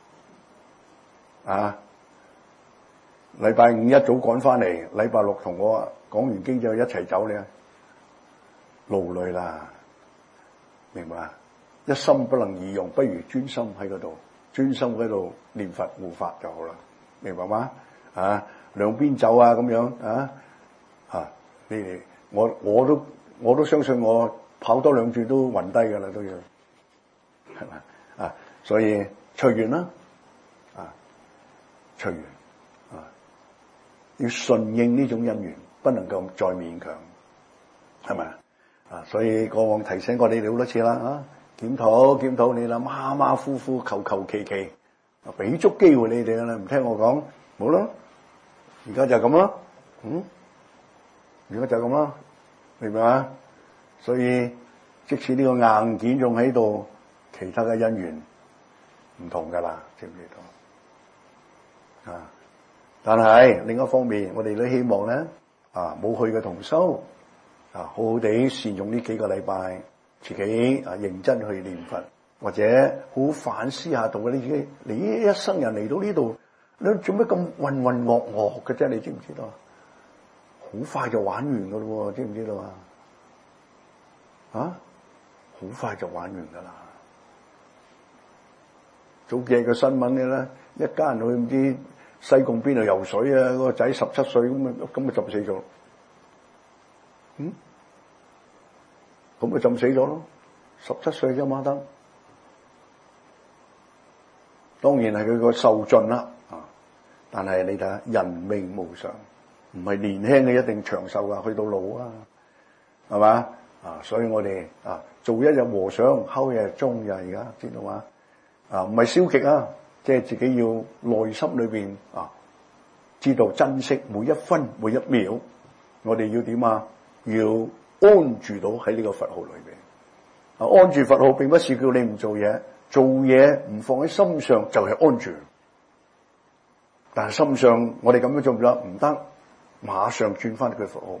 啊，禮拜五一早趕翻嚟，禮拜六同我講完經之後一齊走咧，勞累啦，明白啊？一心不能二用，不如專心喺嗰度，專心喺度念佛護法就好啦，明白嗎？啊！兩邊走啊，咁樣啊，啊！你哋我我都我都相信我跑多兩轉都暈低噶啦，都要係咪啊？所以隨緣啦，啊，隨緣啊，要順應呢種因緣，不能夠再勉強，係咪啊？所以過往提醒過你哋好多次啦，啊，檢討檢討，你諗馬馬虎虎，求求其其，俾足機會你哋啦，唔聽我講，冇啦。而家就咁啦，嗯，而家就咁啦，明白嘛？所以即使呢個硬件仲喺度，其他嘅因緣唔同噶啦，知唔知道？啊！但係另一方面，我哋都希望咧，啊冇去嘅同修，啊好好地善用呢幾個禮拜，自己啊認真去念佛，或者好好反思下到你自己，你一生人嚟到呢度。你做咩咁渾渾噩噩嘅啫？你知唔知道？好快就玩完噶咯，知唔知道啊？啊，好快就玩完噶啦！早幾日嘅新聞嘅咧，一家人去唔知西貢邊度游水啊，嗰個仔十七歲咁啊，咁啊浸死咗。嗯，咁咪浸死咗咯？十七歲啫嘛得，當然係佢個壽盡啦。但係你睇下，人命無常，唔係年輕嘅一定長壽啊，去到老啊，係嘛啊？所以我哋啊，做一日和尚，敲一日鐘呀，而家知道嘛？啊，唔係消極啊，即係自己要內心裏邊啊， 知道珍惜每一分每一秒。我哋要點啊？要安住到喺呢個佛號裏邊。啊，安住佛號並不是叫你唔做嘢，做嘢唔放喺心上就係安住。但係心上我哋咁樣做唔得，唔得，馬上轉翻佢佛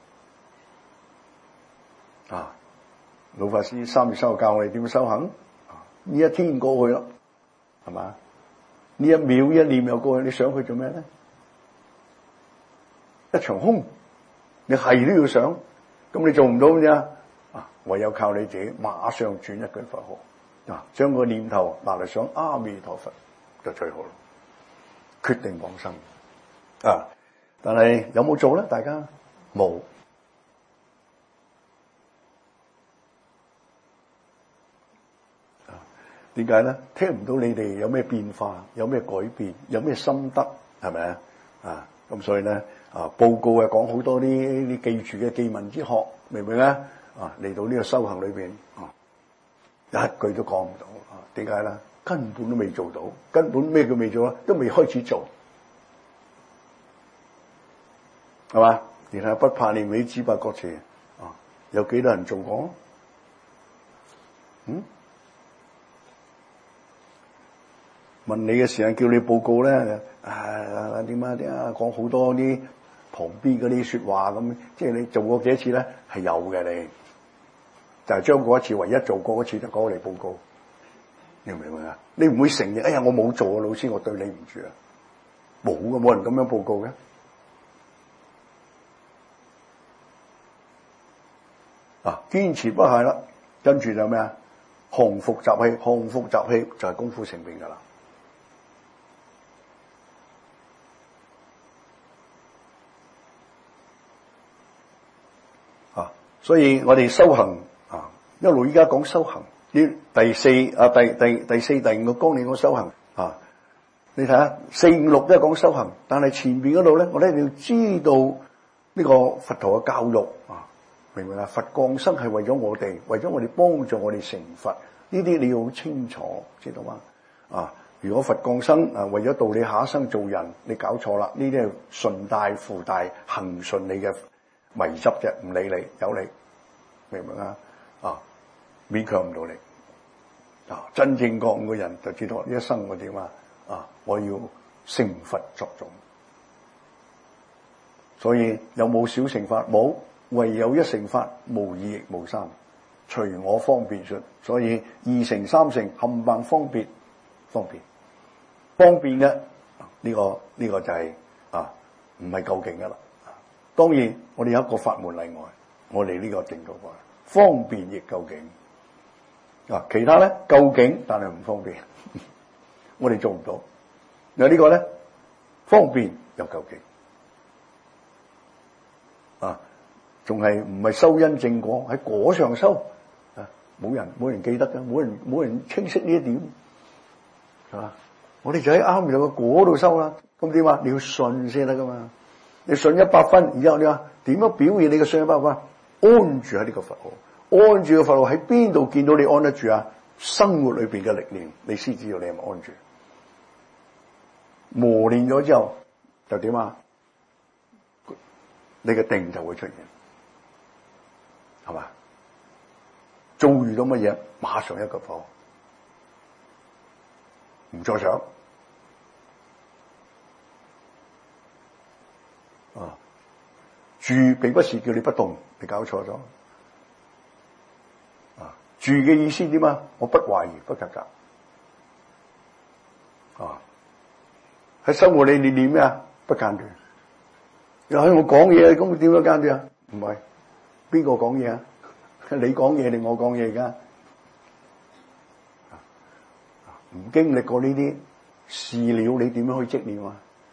號。啊，老法師三月三號教我哋點樣修行。呢一天過去啦，係嘛？呢一秒一念又過去，你想佢做咩咧？一場空，你係都要想，咁你做唔到啫。啊，唯有靠你自己，馬上轉一句佛號，啊，將個念頭拿嚟想阿彌陀佛就最好啦。決定往生啊！但係有冇做咧？大家冇。點解咧？聽唔到你哋有咩變化，有咩改變，有咩心得，係咪啊？啊，咁所以咧啊，報告啊講好多啲啲記住嘅記文之學，明唔明啊？啊，嚟到呢個修行裏邊啊，一句都講唔到啊！點解咧？根本都未做到，根本咩叫未做啊？都未開始做，係嘛？然後不怕年尾只怕覺遲啊！有幾多人做過？嗯？問你嘅時間叫你報告咧，啊點啊點啊講好多啲旁邊嗰啲說話咁，即係你做過幾多次咧？係有嘅，你就係將嗰一次唯一做過嗰次就攞嚟報告，你明唔明啊？你唔會承認，哎呀我冇做啊，老師我對你唔住啊，冇嘅，冇人咁樣報告嘅。啊，堅持不懈啦，跟住就咩啊？降伏習氣，降伏習氣就係功夫成片噶啦。所以我哋修行啊，一路依家講修行，呢第四啊第第第四第五個綱領講修行啊，你睇下四五六都係講修行，但係前邊嗰度咧，我哋一定要知道呢個佛陀嘅教育啊，明唔明啊？佛降生係為咗我哋，為咗我哋幫助我哋成佛，呢啲你要好清楚，知道嗎？啊，如果佛降生啊為咗導你下一生做人，你搞錯啦，呢啲係順帶附帶恒順你嘅迷執啫，唔理你，有你，明唔明啊？啊，勉強唔到你。啊，真正覺悟嘅人就知道呢一生我點啊？啊，我要成佛作種。所以有冇小乘法？冇，唯有一乘法，無二亦無三，隨我方便說。所以二乘三乘冚唪唥方便，方便，方便嘅呢、這個呢、這個就係、是、啊，唔係究竟噶啦。當然，我哋有一個法門例外，我哋呢個正道法，方便亦究竟。嗱，其他咧究竟，但係唔方便，我哋做唔到。有呢個咧，方便又究竟，啊，仲係唔係修因正果喺果上修啊？冇人冇人記得嘅，冇人冇人清晰呢一點，係嘛？我哋就喺啱有個果度修啦。咁點啊？你要信先得噶嘛。你信一百分，然之後你話點樣表現你嘅信一百分？安住喺呢個佛號，安住嘅佛號喺邊度見到你安得住啊？生活裏邊嘅歷練，你先知道你係咪安住。磨練咗之後就點啊？你嘅定就會出現，係嘛？遭遇到乜嘢，馬上一個佛號，唔再想。啊，住並不是叫你不動，你搞錯咗。啊，住嘅意思點啊？我不懷疑，不格格。啊，喺生活裏你念咩啊？不間斷。又喺我講嘢，咁點樣間斷啊？唔係，邊個講嘢啊？你講嘢定我講嘢而家？唔經歷過呢啲事了，你點樣去積念啊？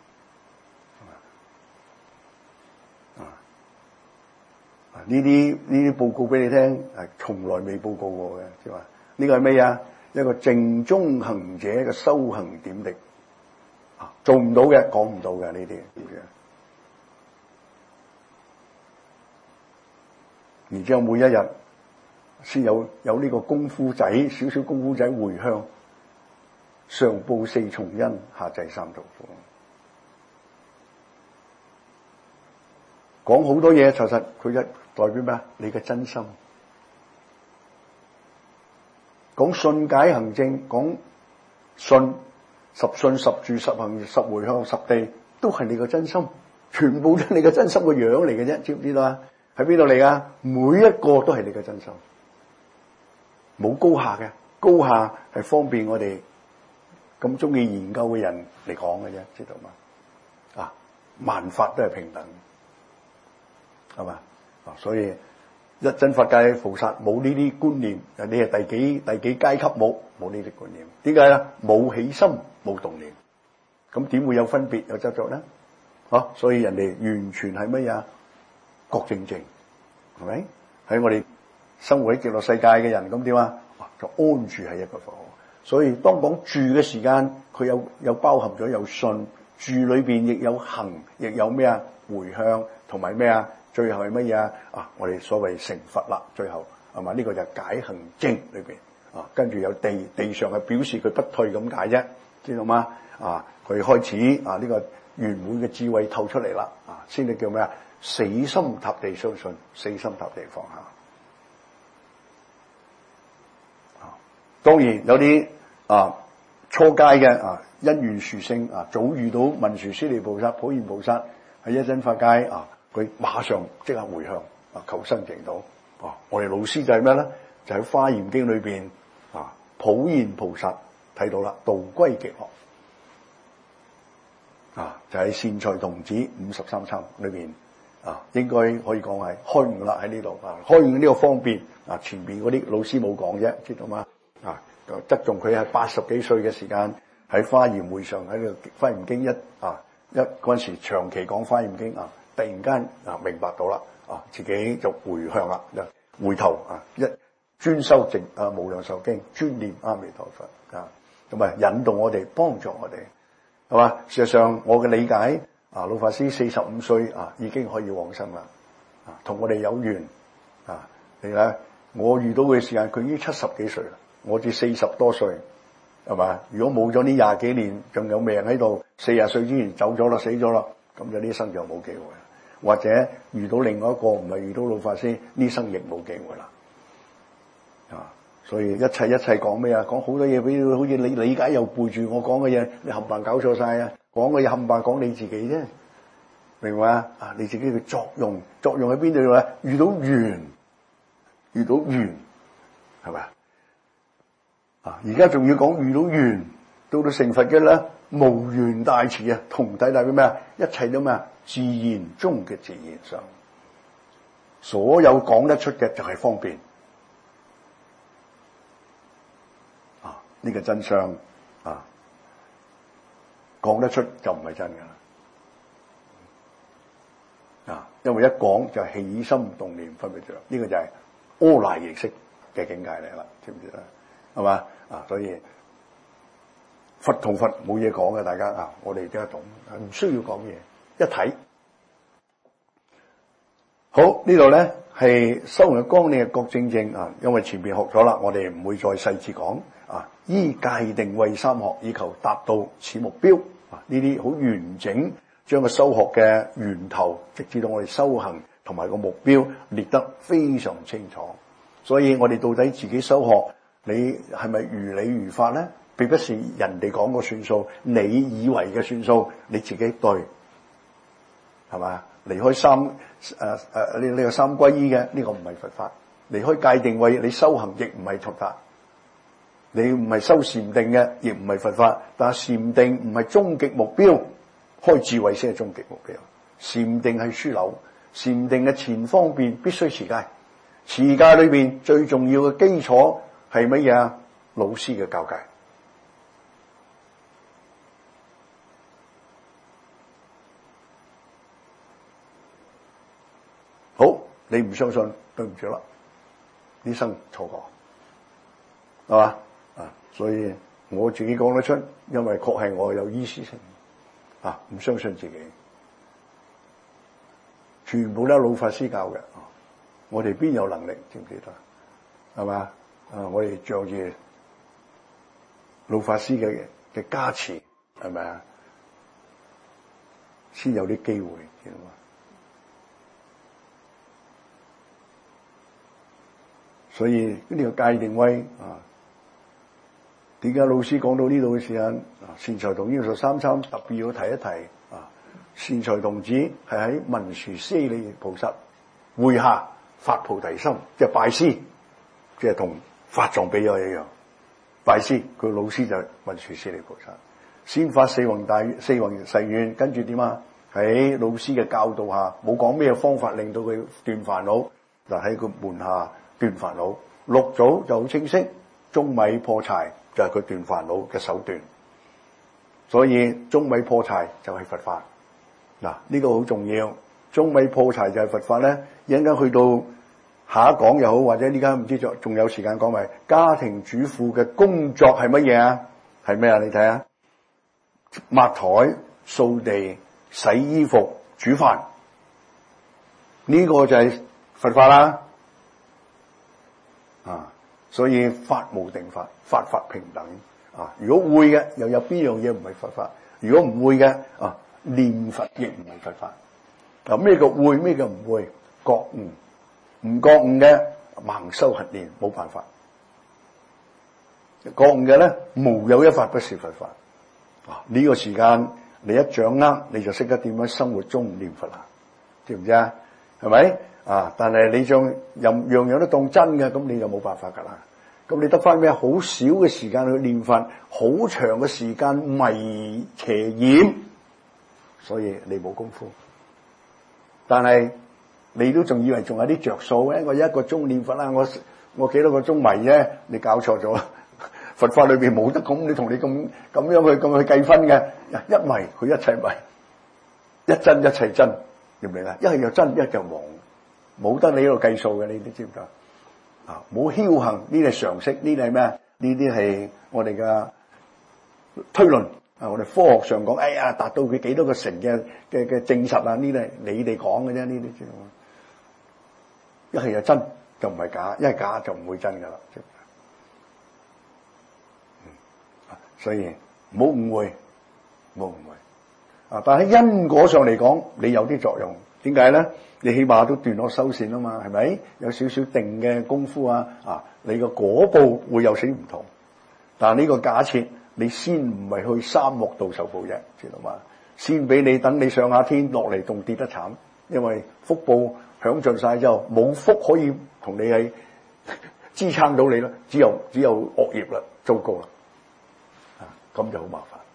呢啲呢啲報告俾你聽，係從來未報告過嘅，即係話呢個係咩啊？一個正宗行者嘅修行點滴，啊，做唔到嘅，講唔到嘅呢啲，知唔知啊？然之後每一日先有有呢個功夫仔，少少功夫仔回向，上報四重恩，下濟三途苦。 講好多嘢，其實佢就代表咩啊？你嘅真心。講信解行證，講信十信十住十行十回向十地，都係你嘅真心，全部都係你嘅真心個樣嚟嘅啫，知唔知道啊？喺邊度嚟噶？每一個都係你嘅真心，冇高下嘅，高下係方便我哋咁中意研究嘅人嚟講嘅啫，知道嘛？啊，萬法都係平等，係嘛？啊，所以一真法界菩薩冇呢啲觀念，你係第幾第幾階級冇冇呢啲觀念？點解咧？冇起心冇動念，咁點會有分別有執着咧？啊，所以人哋完全係乜嘢？覺正正，係咪？喺我哋生活喺極樂世界嘅人，咁點啊？就安住喺一個佛。所以當講住嘅時間，佢有有包含咗有信，住裏邊亦有行，亦有咩啊？回向同埋咩啊？最後係乜嘢啊？啊，我哋所謂成佛啦，最後係嘛？呢、這個就係解行證裏邊啊，跟住有地地上係表示佢不退咁解啫，知道嗎？啊，佢開始啊呢、這個圓滿嘅智慧透出嚟啦，啊，先至叫咩啊？死心塌地相信，死心塌地放下。啊，當然有啲啊初階嘅啊因緣殊勝啊，早遇到文殊師利菩薩、普賢菩薩喺一真法界啊，佢馬上即刻回向啊，求生淨土。啊，我哋老師就係咩咧？就喺《華嚴經》裏邊啊，普賢菩薩睇到啦，道歸極樂啊，就喺善財童子五十三參裏邊。啊，應該可以講係開悟啦喺呢度啊，開悟呢個方便啊，前邊嗰啲老師冇講啫，知道嗎？啊，側重佢係八十幾歲嘅時間喺華嚴會上喺呢個華嚴經一啊一嗰陣時長期講華嚴經啊，突然間啊明白到啦啊，自己就回向啦，回頭啊一專修淨啊無量壽經，專念阿彌陀佛啊，咁啊引導我哋，幫助我哋，係嘛？事實上我嘅理解。啊，老法師四十五歲啊，已經可以往生啦。啊，同我哋有緣啊。你睇，我遇到佢嘅時間，佢已經七十幾歲啦。我至四十多歲，係嘛？如果冇咗呢廿幾年，仲有命喺度，四十歲之前走咗啦，死咗啦，咁就呢生就冇機會啦。或者遇到另外一個唔係遇到老法師，呢生亦冇機會啦。啊，所以一切一切講咩啊？講好多嘢俾你，好似你理解又背住我講嘅嘢，你冚唪唥搞錯晒啊！講嘅嘢冚唪唥講你自己啫，明白啊？啊，你自己嘅作用，作用喺邊度咧？遇到緣，遇到緣，係咪啊？啊，而家仲要講遇到緣，到到成佛嘅咧，無緣大慈啊，同體大嘅咩啊？一切都咩啊？自然中嘅自然上，所有講得出嘅就係方便啊！呢個真相啊！講得出就唔係真噶啦，啊，因為一講就起心動念分別咗，呢、這個就係阿賴耶識嘅境界嚟啦，知唔知啊？係嘛啊？所以佛同佛冇嘢講嘅，大家啊，我哋而家懂，唔需要講嘢，一睇好呢度咧係修行嘅綱領嘅覺正正啊，因為前邊學咗啦，我哋唔會再細緻講啊，依戒定慧三學以求達到此目標。啊！呢啲好完整，將個修學嘅源頭，直至到我哋修行同埋個目標列得非常清楚。所以我哋到底自己修學，你係咪如理如法咧？並不是人哋講個算數，你以為嘅算數，你自己對，係嘛？離開三誒誒呢呢個三歸依嘅呢、這個唔係佛法，離開戒定慧，你修行亦唔係佛法。你唔係修禪定嘅，亦唔係佛法。但係禪定唔係終極目標，開智慧先係終極目標。禪定係樞紐，禪定嘅前方便必須持戒。持戒裏邊最重要嘅基礎係乜嘢啊？老師嘅教誡。好，你唔相信，對唔住啦，呢生錯過，係嘛？啊，所以我自己講得出，因為確係我有依師性啊，唔相信自己，全部都係老法師教嘅，啊，我哋邊有能力，知唔知道？係嘛？啊，我哋仗住老法師嘅嘅加持，係咪啊？先有啲機會，知道嘛？ 所以呢個界定位啊，點解老師講到呢度嘅時間啊？善財童呢個十三參特別要提一提啊！善財童子係喺文殊師利菩薩會下發菩提心，即係拜師，即係同法藏比丘一樣拜師。佢老師就係文殊師利菩薩，先發四弘大四弘誓願，跟住點啊？喺老師嘅教導下，冇講咩方法令到佢斷煩惱，就喺佢門下斷煩惱。六祖就好清晰，舂米破柴就係佢斷煩惱嘅手段。所以舂米破柴就係佛法。嗱，呢個好重要。舂米破柴就係佛法咧。一陣間去到下一講又好，或者呢家唔知仲仲有時間講埋家庭主婦嘅工作係乜嘢啊？係咩啊？你睇下，抹台、掃地、洗衣服、煮飯，呢個就係佛法啦。啊，所以法無定法，法法平等。啊，如果會嘅，又有邊樣嘢唔係佛法？如果唔會嘅，啊，念佛亦唔係佛法。嗱，咩叫會？咩叫唔會？覺悟，唔覺悟嘅盲修瞎練，冇辦法。覺悟嘅咧，無有一法不是佛法。啊，呢個時間你一掌握，你就識得點樣生活中念佛啦，知唔知啊？係咪啊？但係你將任樣樣都當真嘅，咁你就冇辦法噶啦。咁你得翻咩？好少嘅時間去念佛，好長嘅時間迷邪染，所以你冇功夫。但係你都仲以為仲有啲着數咧？我一個鐘念佛啦，我我幾多個鐘迷啫？你搞錯咗，佛法裏邊冇得咁，你同你咁咁樣去咁去計分嘅。一迷佢一切迷，一真一切真，明唔明啊？一係就真，一係就妄，冇得你喺度計數嘅，你都知唔知啊？冇僥倖，呢啲係常識，呢啲係咩啊？呢啲係我哋嘅推論啊！我哋科學上講，哎呀，達到佢幾多個成嘅嘅嘅證實啊？呢啲係你哋講嘅啫，呢啲一係就真就唔係假，一係假就唔會真噶啦。所以唔好誤會，唔好誤會啊！但喺因果上嚟講，你有啲作用。點解咧？你起碼都斷咗修善啊嘛，係咪？有少少定嘅功夫啊，啊，你個果報會有少唔同。但係呢個假設，你先唔係去三惡道受報啫，知道嘛？先俾你等你上下天落嚟，仲跌得慘，因為福報享盡晒之後，冇福可以同你係支撐到你啦，只有只有惡業啦，糟糕啦，啊，咁就好麻煩，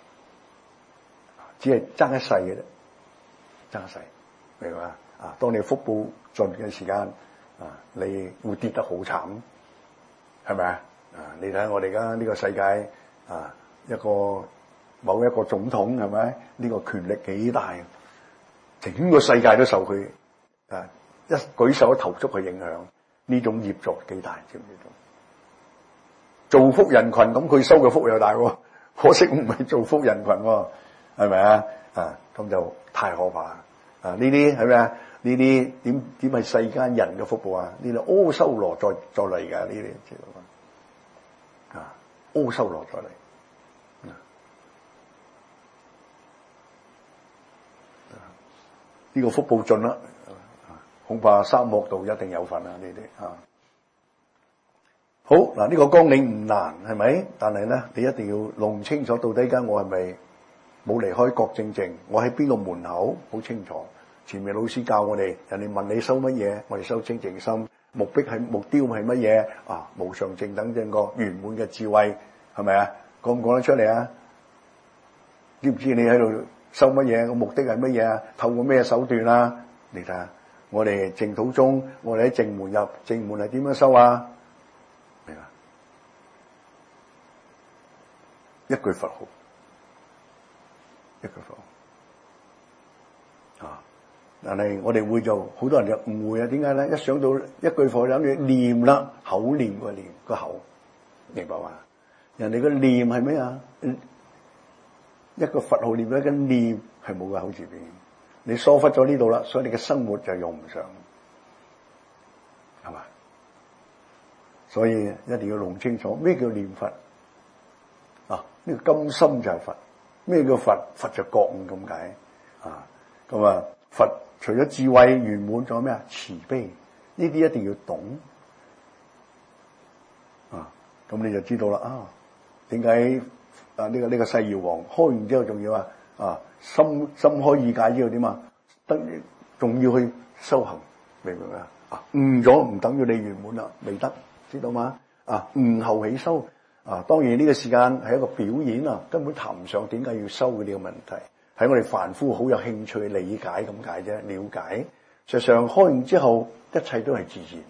只係爭一世嘅啫，爭一世。明白嘛？啊，當你福報盡嘅時間，啊，你會跌得好慘，係咪啊？啊，你睇下我哋而家呢個世界，啊，一個某一個總統係咪？呢個權力幾大，整個世界都受佢啊一舉手一投足嘅影響，呢種業作幾大，知唔知道？造福人群，咁佢收嘅福又大喎，可惜唔係造福人群喎，係咪啊？啊，咁就太可怕。啊！呢啲係咩啊？呢啲點點係世間人嘅福報啊？呢啲阿修羅再再嚟㗎，呢啲知道嘛？啊！阿修羅再嚟，呢、啊呢個福報盡啦，恐怕三惡道一定有份啊！呢啲啊，好嗱，呢、呢個綱領唔難係咪？但係咧，你一定要弄清楚到底間我係咪？冇離開國正正，我喺邊個門口好清楚。前面老師教我哋，人哋問你收乜嘢，我哋收清淨心。目的係目標係乜嘢啊？無上正等正覺圓滿嘅智慧，係咪啊？講唔講得出嚟啊？知唔知你喺度收乜嘢？個目的係乜嘢啊？透過咩手段啊？你睇下，我哋淨土宗，我哋喺正門入正門係點樣收啊？明啊？一句佛號。一句佛啊！但係我哋會做，好多人就誤會啊！點解咧？一想到一句佛，諗住念啦，口念個念個口，明白嘛？人哋個念係咩啊？一個佛號念一個念係冇個口字邊，你疏忽咗呢度啦，所以你嘅生活就用唔上，係嘛？所以一定要弄清楚咩叫念佛啊！呢個甘心就係佛。咩叫佛？佛就覺悟咁解啊！咁啊，佛除咗智慧圓滿，仲有咩啊？慈悲，呢啲一定要懂咁你就知道啦啊，點解啊呢個呢個細瑤王開完之後仲要啊啊心心開意解之後點啊？得仲要去修行，明唔明啊？啊悟咗唔等於你圓滿啦，未得，知道嗎？啊悟後起修啊，當然呢個時間係一個表演啊，根本談唔上點解要修嘅呢個問題，係我哋凡夫好有興趣理解咁解啫，了解。實際上開完之後，一切都係自然，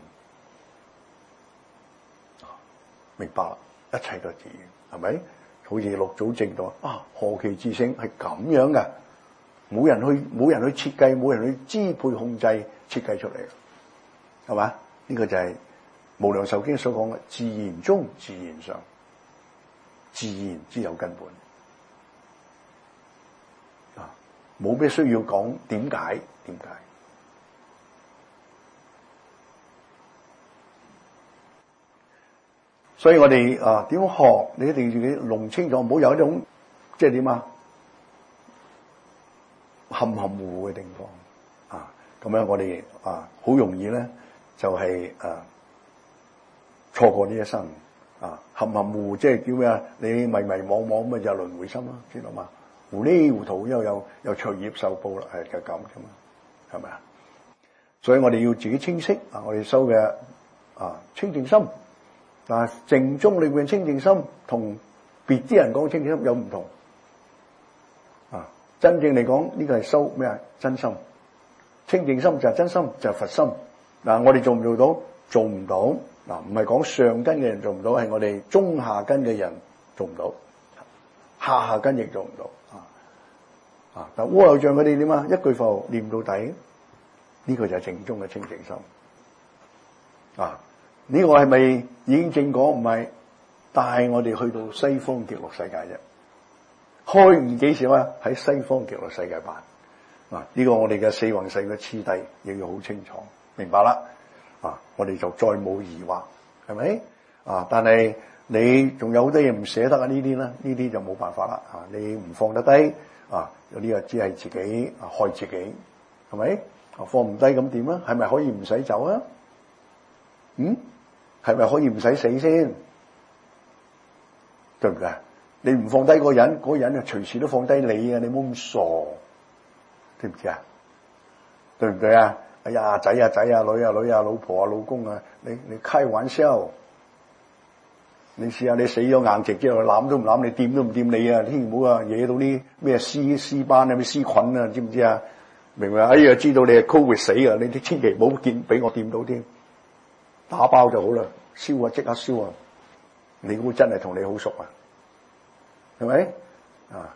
明白啦，一切都係自然，係咪？好似六祖證道啊，何其自性係咁樣嘅，冇人去冇人去設計，冇人去支配控制設計出嚟，係嘛？呢個就係無量壽經所講嘅自然中自然上，自然之有根本啊，冇咩需要講點解點解。所以我哋啊點樣學，你一定要自己弄清楚，唔好有一種即係點啊含含糊糊嘅地方啊。咁樣我哋啊好容易咧就係啊錯過呢一生啊，含含糊糊即係叫咩啊？你迷迷惘惘咁啊就輪迴心啦，知道嘛？糊里糊塗又又又隨業受報啦，係就咁啫嘛，係咪啊？所以我哋要自己清晰啊，我哋修嘅啊清淨心。但係淨宗裏邊清淨心同別啲人講清淨心有唔同啊！真正嚟講呢個係修咩啊？真心清淨心就係真心，就係佛心。嗱，我哋做唔做到？做唔到。嗱，唔係講上根嘅人做唔到，係我哋中下根嘅人做唔到，下下根亦做唔到啊！啊！但阿耨像佢哋點啊？一句佛念到底，呢個就係淨宗嘅清淨心啊！呢個係咪已經正果？唔係，帶我哋去到西方極樂世界啫。開悟幾時啊？喺西方極樂世界辦啊！呢個我哋嘅四弘誓嘅次第亦要好清楚，明白啦啊！我哋就再冇疑惑，係咪啊？但係你仲有好多嘢唔捨得啊！呢啲咧，呢啲就冇辦法啦啊！你唔放得低啊，有啲啊只係自己啊害自己，係咪啊？放唔低咁點啊？係咪可以唔使走啊？嗯？係咪可以唔使死先？對唔對？你唔放低嗰個人，嗰個人啊隨時都放低你啊！你冇咁傻，知唔知啊？對唔對啊？哎呀，仔啊仔啊，女啊女啊，老婆啊老公啊，你你開玩笑，你試下你死咗硬直之後攬都唔攬你，掂都唔掂你啊！千祈唔好啊，惹到啲咩屍屍斑啊、咩屍菌啊，知唔知啊？明唔明啊？哎呀，知道你係 Covid 死啊！你啲千祈唔好見俾我掂到添。打包就好啦，燒啊即刻燒啊！你估真係同你好熟啊？係咪啊？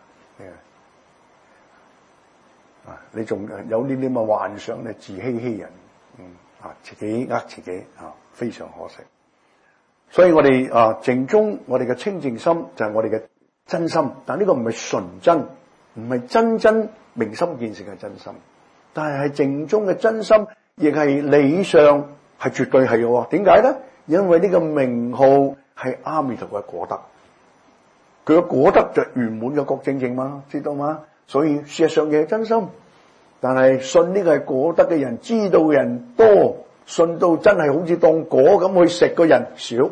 啊！你仲有呢啲咁嘅幻想咧，自欺欺人，嗯啊，自己呃自己啊，非常可惜。所以我哋啊淨宗，我哋嘅清淨心就係我哋嘅真心，但呢個唔係純真，唔係真真明心見性嘅真心，但係係淨宗嘅真心，亦係理上。係絕對係嘅，點解咧？因為呢個名號係阿彌陀嘅果德，佢嘅果德就圓滿嘅覺正淨嘛，知道嗎？所以事實上嘅係真心，但係信呢個係果德嘅人，知道嘅人多，信到真係好似當果咁去食嘅人少，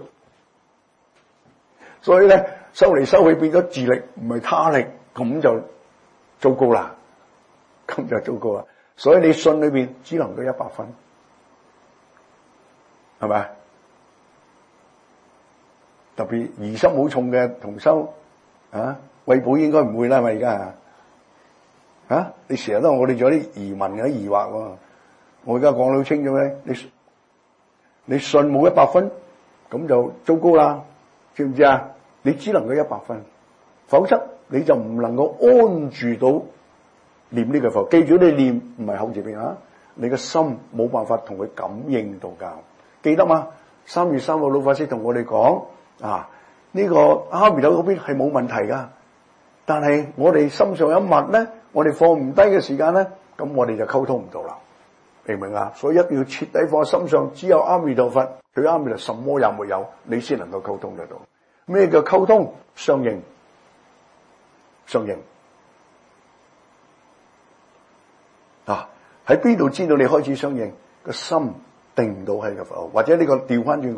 所以咧收嚟收去變咗自力，唔係他力，咁就糟糕啦，咁就糟糕啦。所以你信裏邊只能夠一百分。係咪？特別疑心好重嘅同修啊，慧寶應該唔會啦，係咪而家啊？你成日都我哋仲有啲疑問、有啲疑惑喎。我而家講得好清楚咧，你你信冇一百分，咁就糟糕啦，知唔知啊？你只能夠一百分，否則你就唔能夠安住到念呢個佛。記住你念唔係口字邊啊，你個心冇辦法同佢感應道教。記得嘛？三月三號老法師同我哋講啊，呢、這個阿彌陀嗰邊係冇問題噶，但係我哋心上有物咧，我哋放唔低嘅時間咧，咁我哋就溝通唔到啦，明唔明啊？所以一定要徹底放喺心上，只有阿彌陀佛，佢阿彌陀什麼也沒有，你先能夠溝通得到。咩叫溝通？相應，相應啊！喺邊度知道你開始相應？個心定到喺個佛，或者呢個調翻轉講，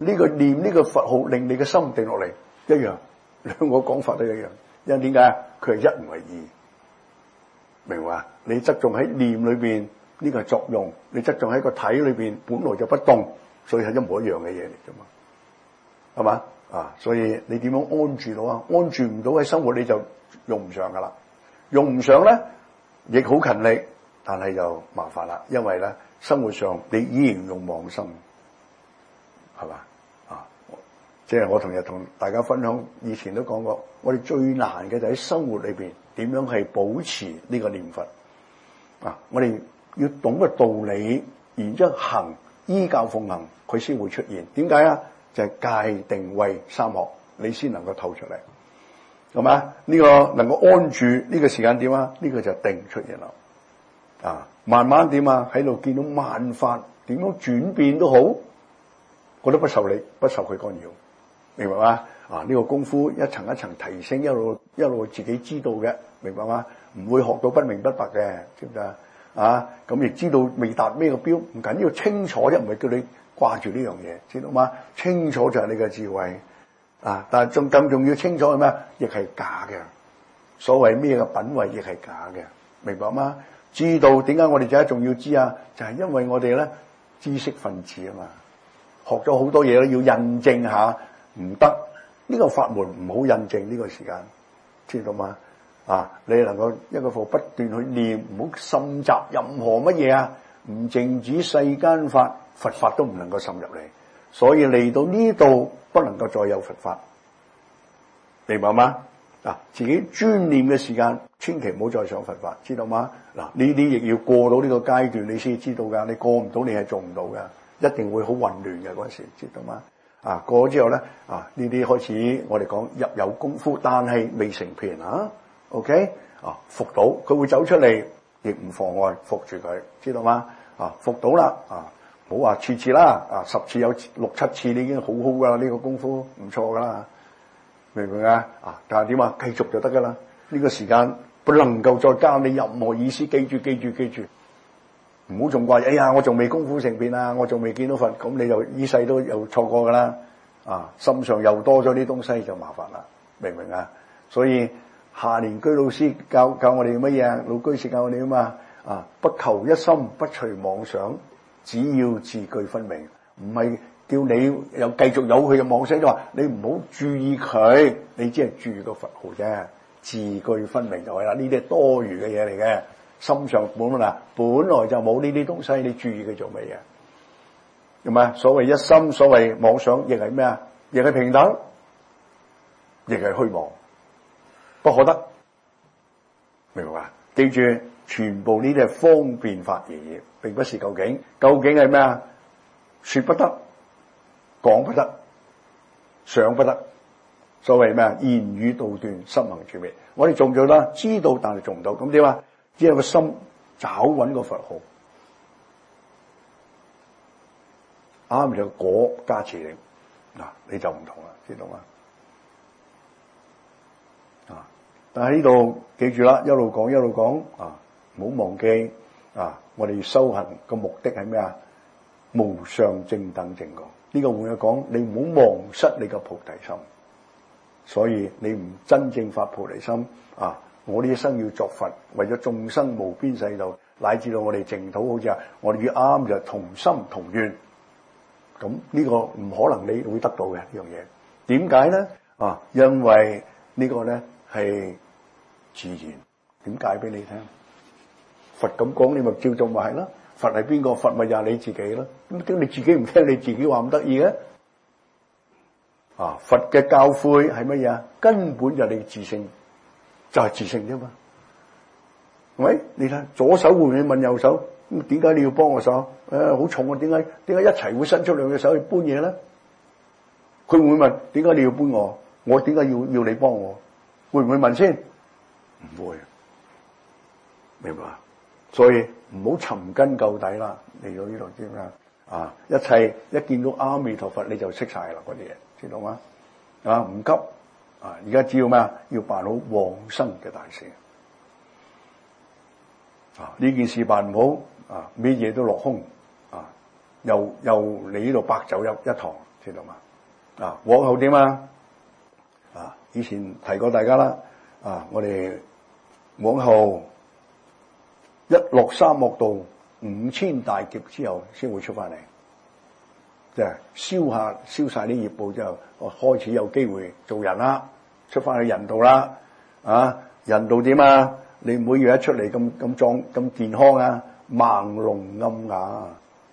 呢個念呢個佛號令你嘅心定落嚟，一樣，兩個講法都一樣。因為點解？佢係一唔係二，明嘛？你側重喺念裏邊呢個係作用，你側重喺個體裏邊本來就不動，所以係一模一樣嘅嘢嚟啫嘛，係嘛？啊，所以你點樣安住到啊？安住唔到喺生活你就用唔上噶啦，用唔上咧亦好勤力，但係就麻煩啦，因為咧生活上你依然用妄心，係嘛？啊，即係我同日同大家分享，以前都講過，我哋最難嘅就喺生活裏邊點樣係保持呢個念佛啊！我哋要懂個道理，然之後行，依教奉行，佢先會出現。點解啊？就係、是、戒定慧三學，你先能夠透出嚟，係嘛？呢、這個能夠安住呢、這個時間點啊？呢、這個就定出現啦。啊，慢慢點啊？喺度見到萬法點樣轉變都好，我都不受你不受佢干擾，明白嗎？啊，呢、這個功夫一層一層提升，一路一路自己知道嘅，明白嗎？唔會學到不明不白嘅，知唔知啊？啊，咁亦知道未達咩個標，唔緊要，清楚啫，唔係叫你掛住呢樣嘢，知道嗎？清楚就係你嘅智慧啊！但係仲更重要清楚係咩？亦係假嘅。所謂咩嘅品位亦係假嘅，明白嗎？知道點解我哋就一仲要知啊？就係、是、因為我哋咧知識分子啊嘛，學咗好多嘢咧，要印證下唔得，呢、這個法門唔好印證呢個時間，知道嗎？啊！你能夠一個課不斷去念，唔好滲雜任何乜嘢啊！唔淨止世間法，佛法都唔能夠滲入嚟。所以嚟到呢度不能夠再有佛法，明白嗎？啊！自己專念嘅時間，千祈唔好再想佛法，知道嗎？嗱，呢啲亦要過到呢個階段，你先知道噶。你過唔到，你係做唔到噶，一定會好混亂嘅嗰時，知道嗎？啊！過咗之後咧，啊呢啲開始我哋講入有功夫，但係未成片啊。OK 啊，服到佢會走出嚟，亦唔妨礙服住佢，知道嗎？啊，服到啦，啊，唔好話次次啦，啊，十次有六七次你已經好好噶啦，呢個功夫唔錯噶啦，明唔明啊？啊，但係點啊？繼續就得噶啦，呢個時間不能夠再加你任何意思，記住記住記住，唔好仲話，哎呀，我仲未功夫成片啊，我仲未見到佛，咁你就呢世都又錯過噶啦，啊，心上又多咗啲東西就麻煩啦，明唔明啊？所以。下年居老師教教我哋乜嘢啊？老居士教我哋啊嘛，啊，不求一心，不隨妄想，只要字句分明，唔係叫你又繼續有佢嘅妄想，就話你唔好注意佢，你只係注意個佛號啫，字句分明就係啦。呢啲係多餘嘅嘢嚟嘅，心上本來本來就冇呢啲東西，你注意佢做乜嘢？係咪？所謂一心，所謂妄想，亦係咩啊？亦係平等，亦係虛妄。不可得，明白嘛？記住，全部呢啲係方便法而已，並不是究竟。究竟係咩啊？說不得，講不得，想不得。所謂咩啊？言語道斷，心行處滅。我哋做唔做得？知道，但係做唔到。咁點啊？只有個心找穩個佛號，啱就果加持你，嗱，你就唔同啦，知道嗎？啊！但係呢度記住啦，一路講一路講啊，唔好忘記啊！我哋修行嘅目的係咩啊？無上正等正覺。呢個換句講，你唔好忘失你個菩提心。所以你唔真正發菩提心啊！我呢一生要作佛，為咗眾生無邊世道，乃至到我哋淨土，好似啊，我哋要啱就同心同願。咁呢個唔可能你會得到嘅呢樣嘢。點解咧？啊，因為呢個咧係自然。點解俾你聽？佛咁講，你咪照做咪係咯。佛係邊個？佛咪就係你自己咯。咁點你自己唔聽？你自己話咁得意嘅？啊！佛嘅教誨係乜嘢啊？根本就係你自性，就係、是、自性啫嘛。喂，你睇左手會唔會問右手？咁點解你要幫我手？誒、哎，好重啊！點解點解一齊會伸出兩隻手去搬嘢咧？佢會唔會問點解你要搬我？我點解要要你幫我？會唔會問先？唔會，明白？所以唔好尋根究底啦。嚟到呢度知啦。啊！一切一見到阿彌陀佛，你就識晒啦嗰啲嘢，知道嗎？啊，唔急啊！而家只要咩啊？要辦好往生嘅大事啊！呢件事辦唔好啊，咩嘢都落空啊！又又你呢度白走一一堂， 知道嘛？啊，往後點啊？啊，以前提過大家啦，啊，我哋往後一落沙漠度五千大劫之後，先會出翻嚟，即係燒下燒晒啲業報之後，我開始有機會做人啦，出翻去人道啦，啊，人道點啊？你每月一出嚟咁咁壯咁健康啊，盲聾暗啞，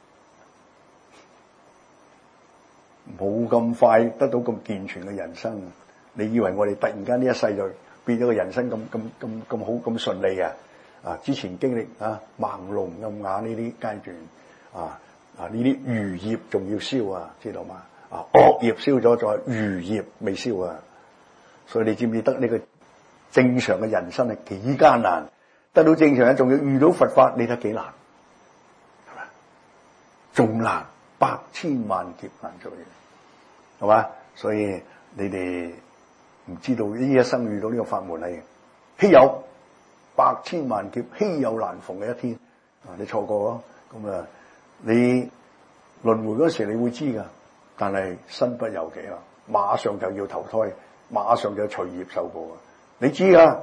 冇咁快得到咁健全嘅人生。你以為我哋突然間呢一世就變咗個人生咁咁咁咁好咁順利啊？啊，之前經歷啊盲聾暗啞呢啲階段，啊啊呢啲餘業仲要燒啊，知道嘛？啊惡業燒咗，再餘業未燒啊，所以你知唔知得呢個正常嘅人生係幾艱難？得到正常人仲要遇到佛法，你睇幾難，係咪？仲難，百千萬劫難做嘢，係嘛？所以你哋唔知道呢一生遇到呢個法門係稀有，百千萬劫稀有難逢嘅一天啊！你錯過咯，咁啊，你輪迴嗰時你會知噶，但係身不由己啊，馬上就要投胎，馬上就要隨業受報啊！你知噶，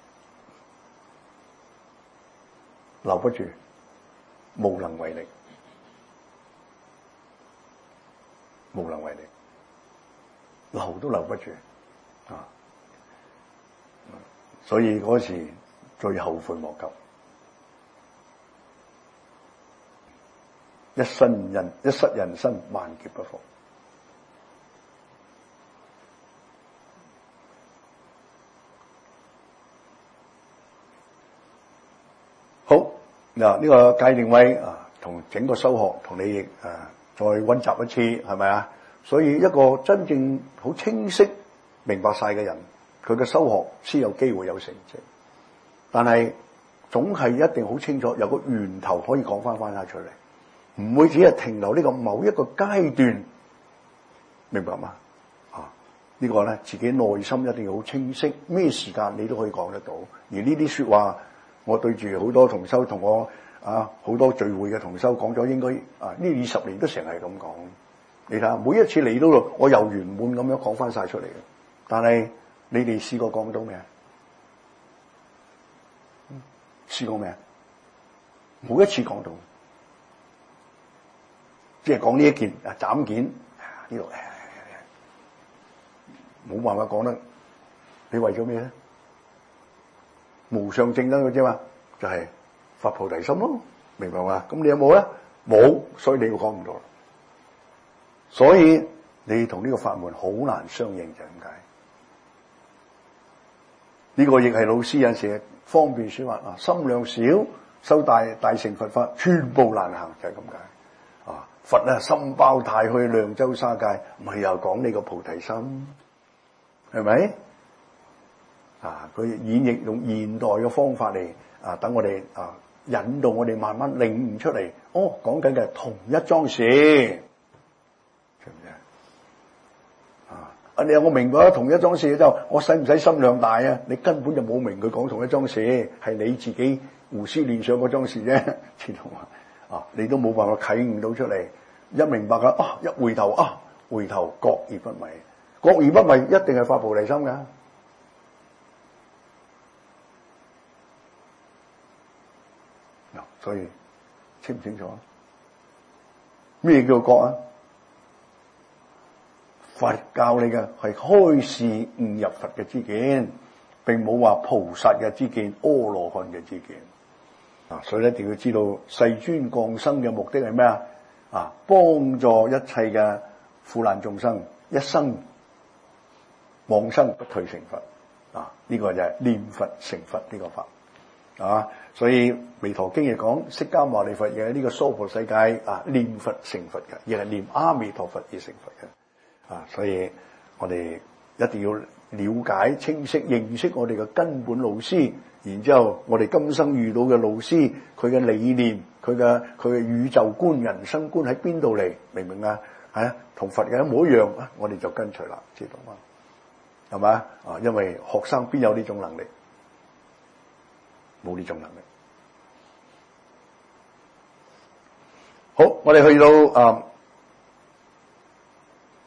留不住，無能為力，無能為力，留都留不住啊！所以嗰時最後悔莫及，一生人一失人生，萬劫不復。好嗱，呢個戒定慧啊，同整個修學同你啊再溫習一次，係咪啊？所以一個真正好清晰明白晒嘅人，佢嘅修學先有機會有成績。但係總係一定好清楚，有個源頭可以講翻翻晒出嚟，唔會只係停留呢個某一個階段，明白嗎？啊，這個、呢個咧自己內心一定要好清晰，咩時間你都可以講得到。而呢啲說話，我對住好多同修同我啊好多聚會嘅同修講咗，應該啊呢二十年都成日係咁講。你睇下，每一次嚟到我又圓滿咁樣講翻晒出嚟嘅。但係你哋試過講到未啊？試過未啊？冇一次講到，即係講呢一件啊斬件呢度，冇辦法講得。你為咗咩咧？無上正等嘅啫嘛，就係、是、發菩提心咯，明白嘛？咁你有冇咧？冇，所以你會講唔到。所以你同呢個法門好難相應，就係咁解。呢、這個亦係老師有陣時方便說話啊，心量少，修大大乘佛法全部難行，就係咁解。啊，佛啊心包太虛，量周沙界，唔係又講你個菩提心，係咪？啊，佢演繹用現代嘅方法嚟啊，等我哋啊引導我哋慢慢領悟出嚟。哦，講緊嘅係同一樁事，知唔知啊？啊，你有冇明白同一樁事之後，我使唔使心量大啊？你根本就冇明佢講同一樁事，係你自己胡思亂想嗰樁事啫，知道嘛？啊，你都冇辦法啟悟到出嚟。一明白㗎，啊，一回頭啊，回頭覺而不迷，覺而不迷一定係發菩提心㗎。所以清唔清楚？咩叫覺啊？佛教你嘅係開示悟入佛嘅知見，並冇話菩薩嘅知見、阿羅漢嘅知見。啊，所以一定要知道世尊降生嘅目的係咩啊？啊，幫助一切嘅苦難眾生，一生往生不退成佛。啊，呢、這個就係念佛成佛呢個法。啊，所以《彌陀經》亦講釋迦牟尼佛嘅呢個娑婆世界啊，念佛成佛嘅，亦係念阿彌陀佛而成佛嘅。啊，所以我哋一定要了解清晰認識我哋嘅根本老師，然之後我哋今生遇到嘅老師，佢嘅理念，佢嘅佢嘅宇宙觀、人生觀喺邊度嚟？明唔明啊？係啊，同佛嘅一模一樣啊，我哋就跟隨啦，知道嗎？係嘛？啊，因為學生邊有呢種能力？冇呢種能力。好，我哋去到啊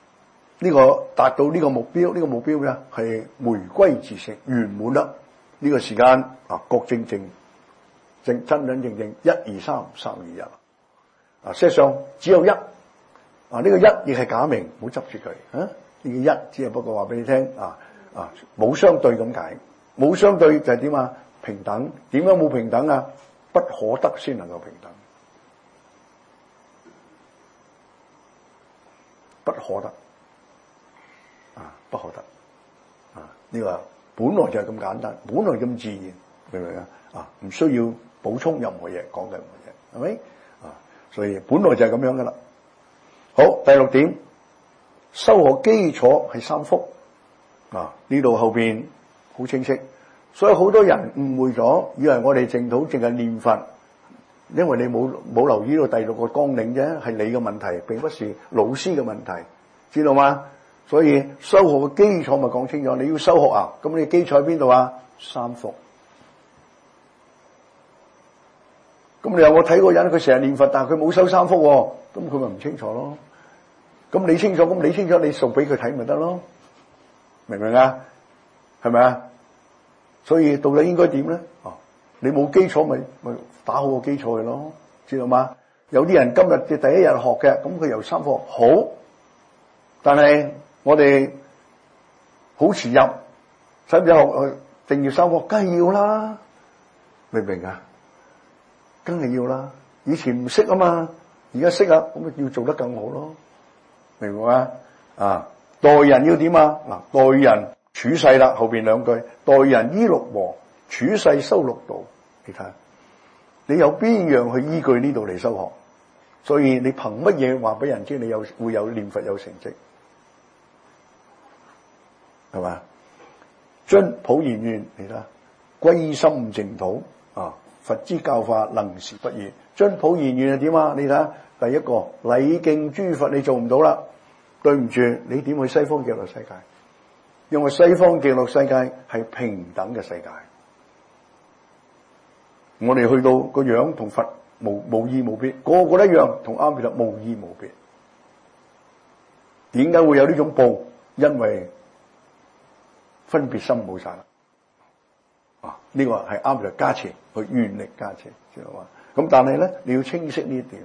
呢個達到呢個目標，呢、這個目標咩？係回歸自性圓滿啦。呢、這個時間啊，國正正正真真正正一二三三二一啊！實際上只有一啊，呢、這個一亦係假名，唔好執住佢啊！呢、這個一只係不過話俾你聽啊啊，冇相對咁解，冇相對就係點啊？平等。點解冇平等啊？不可得先能夠平等，不可得。啊，不可得啊！呢、這個本來就係咁簡單，本來咁自然，明唔明啊？啊，唔需要補充任何嘢，講嘅任何嘢，係咪？啊，所以本來就係咁樣噶啦。好，第六點，修學基礎係三福啊！呢度後邊好清晰，所以好多人誤會咗，以為我哋淨土淨係念佛，因為你冇冇留意到第六個綱領啫，係你嘅問題，並不是老師嘅問題，知道嗎？所以修學嘅基礎咪講清楚，你要修學啊，咁你基礎喺邊度啊？三福。咁你有冇睇過人佢成日念佛，但係佢冇修三福，咁佢咪唔清楚咯？咁你清楚，咁你清楚，你做俾佢睇咪得咯？明唔明啊？係咪啊？所以到底應該點咧？哦，你冇基礎咪咪打好個基礎去咯，知道嗎？有啲人今日嘅第一日學嘅，咁佢由三福好，但係我哋好遲入，使唔使學定要三福？梗係要啦，明唔明啊？梗係要啦，以前唔識啊嘛，而家識啊，咁咪要做得更好咯，明唔明啊？啊，待人要點啊？嗱，待人處世啦，後邊兩句，待人依六和，處世修六道。你睇，你有邊樣去依據呢度嚟修學？所以你憑乜嘢話俾人知你有會有念佛有成績？係嘛？遵普賢願，你睇，歸心淨土啊！佛之教化能時不易，遵普賢願係點啊？你睇下，第一個禮敬諸佛，你做唔到啦，對唔住，你點去西方極樂世界？因為西方極樂世界係平等嘅世界，我哋去到個樣同佛無無異無別，個個一樣，同阿彌陀無異無別。點解會有呢種報？因為分別心冇晒啦。啊！呢、這個係啱嘅加持，去願力加持，知道嘛？咁但係咧，你要清晰呢一點，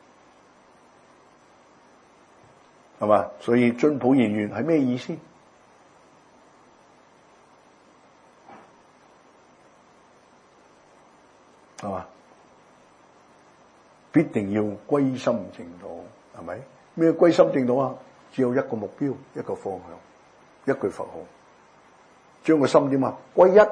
係嘛？所以遵普賢願係咩意思？係嘛？必定要歸心淨土，係咪？咩歸心淨土啊？只有一個目標，一個方向，一句佛號，將個心點啊？歸一。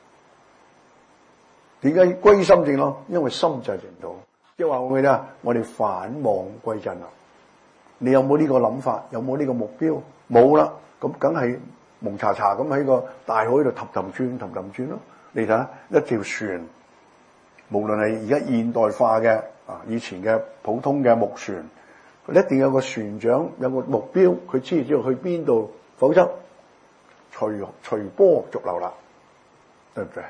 點解歸心淨咯？因為心就係淨土，即係話我哋咧，我哋返望歸真啦。你有冇呢個諗法？有冇呢個目標？冇啦，咁梗係蒙查查咁喺個大海度氹氹轉、氹氹轉咯。你睇下一條船，無論係而家現代化嘅啊，以前嘅普通嘅木船，佢一定有個船長，有個目標，佢知唔知道去邊度？否則隨隨波逐流啦，對唔對？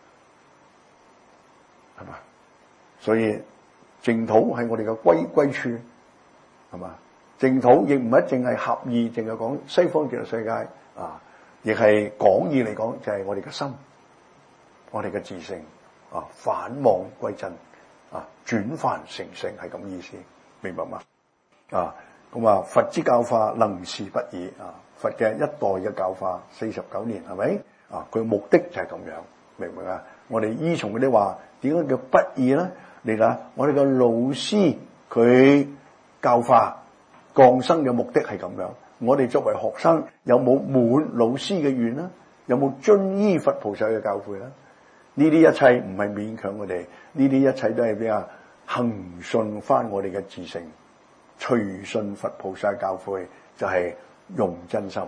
係嘛？所以淨土係我哋嘅歸歸處，係嘛？淨土亦唔一定係合意，淨係講西方極樂世界啊，亦係廣義嚟講就係我哋嘅心，我哋嘅自性啊，返望歸真啊，轉凡成聖係咁意思，明白嗎？啊，咁啊，佛之教化能時不易啊，佛嘅一代嘅教化四十九年係咪？啊，佢嘅目的就係咁樣，明唔明啊？我哋依從嗰啲話。點解叫不易咧？你睇，我哋嘅老師佢教化降生嘅目的係咁樣。我哋作為學生，有冇滿老師嘅願咧？有冇遵依佛菩薩嘅教誨咧？呢啲一切唔係勉強我哋，呢啲一切都係咩啊？恆順翻我哋嘅自性，隨順佛菩薩教誨，就係、是、用真心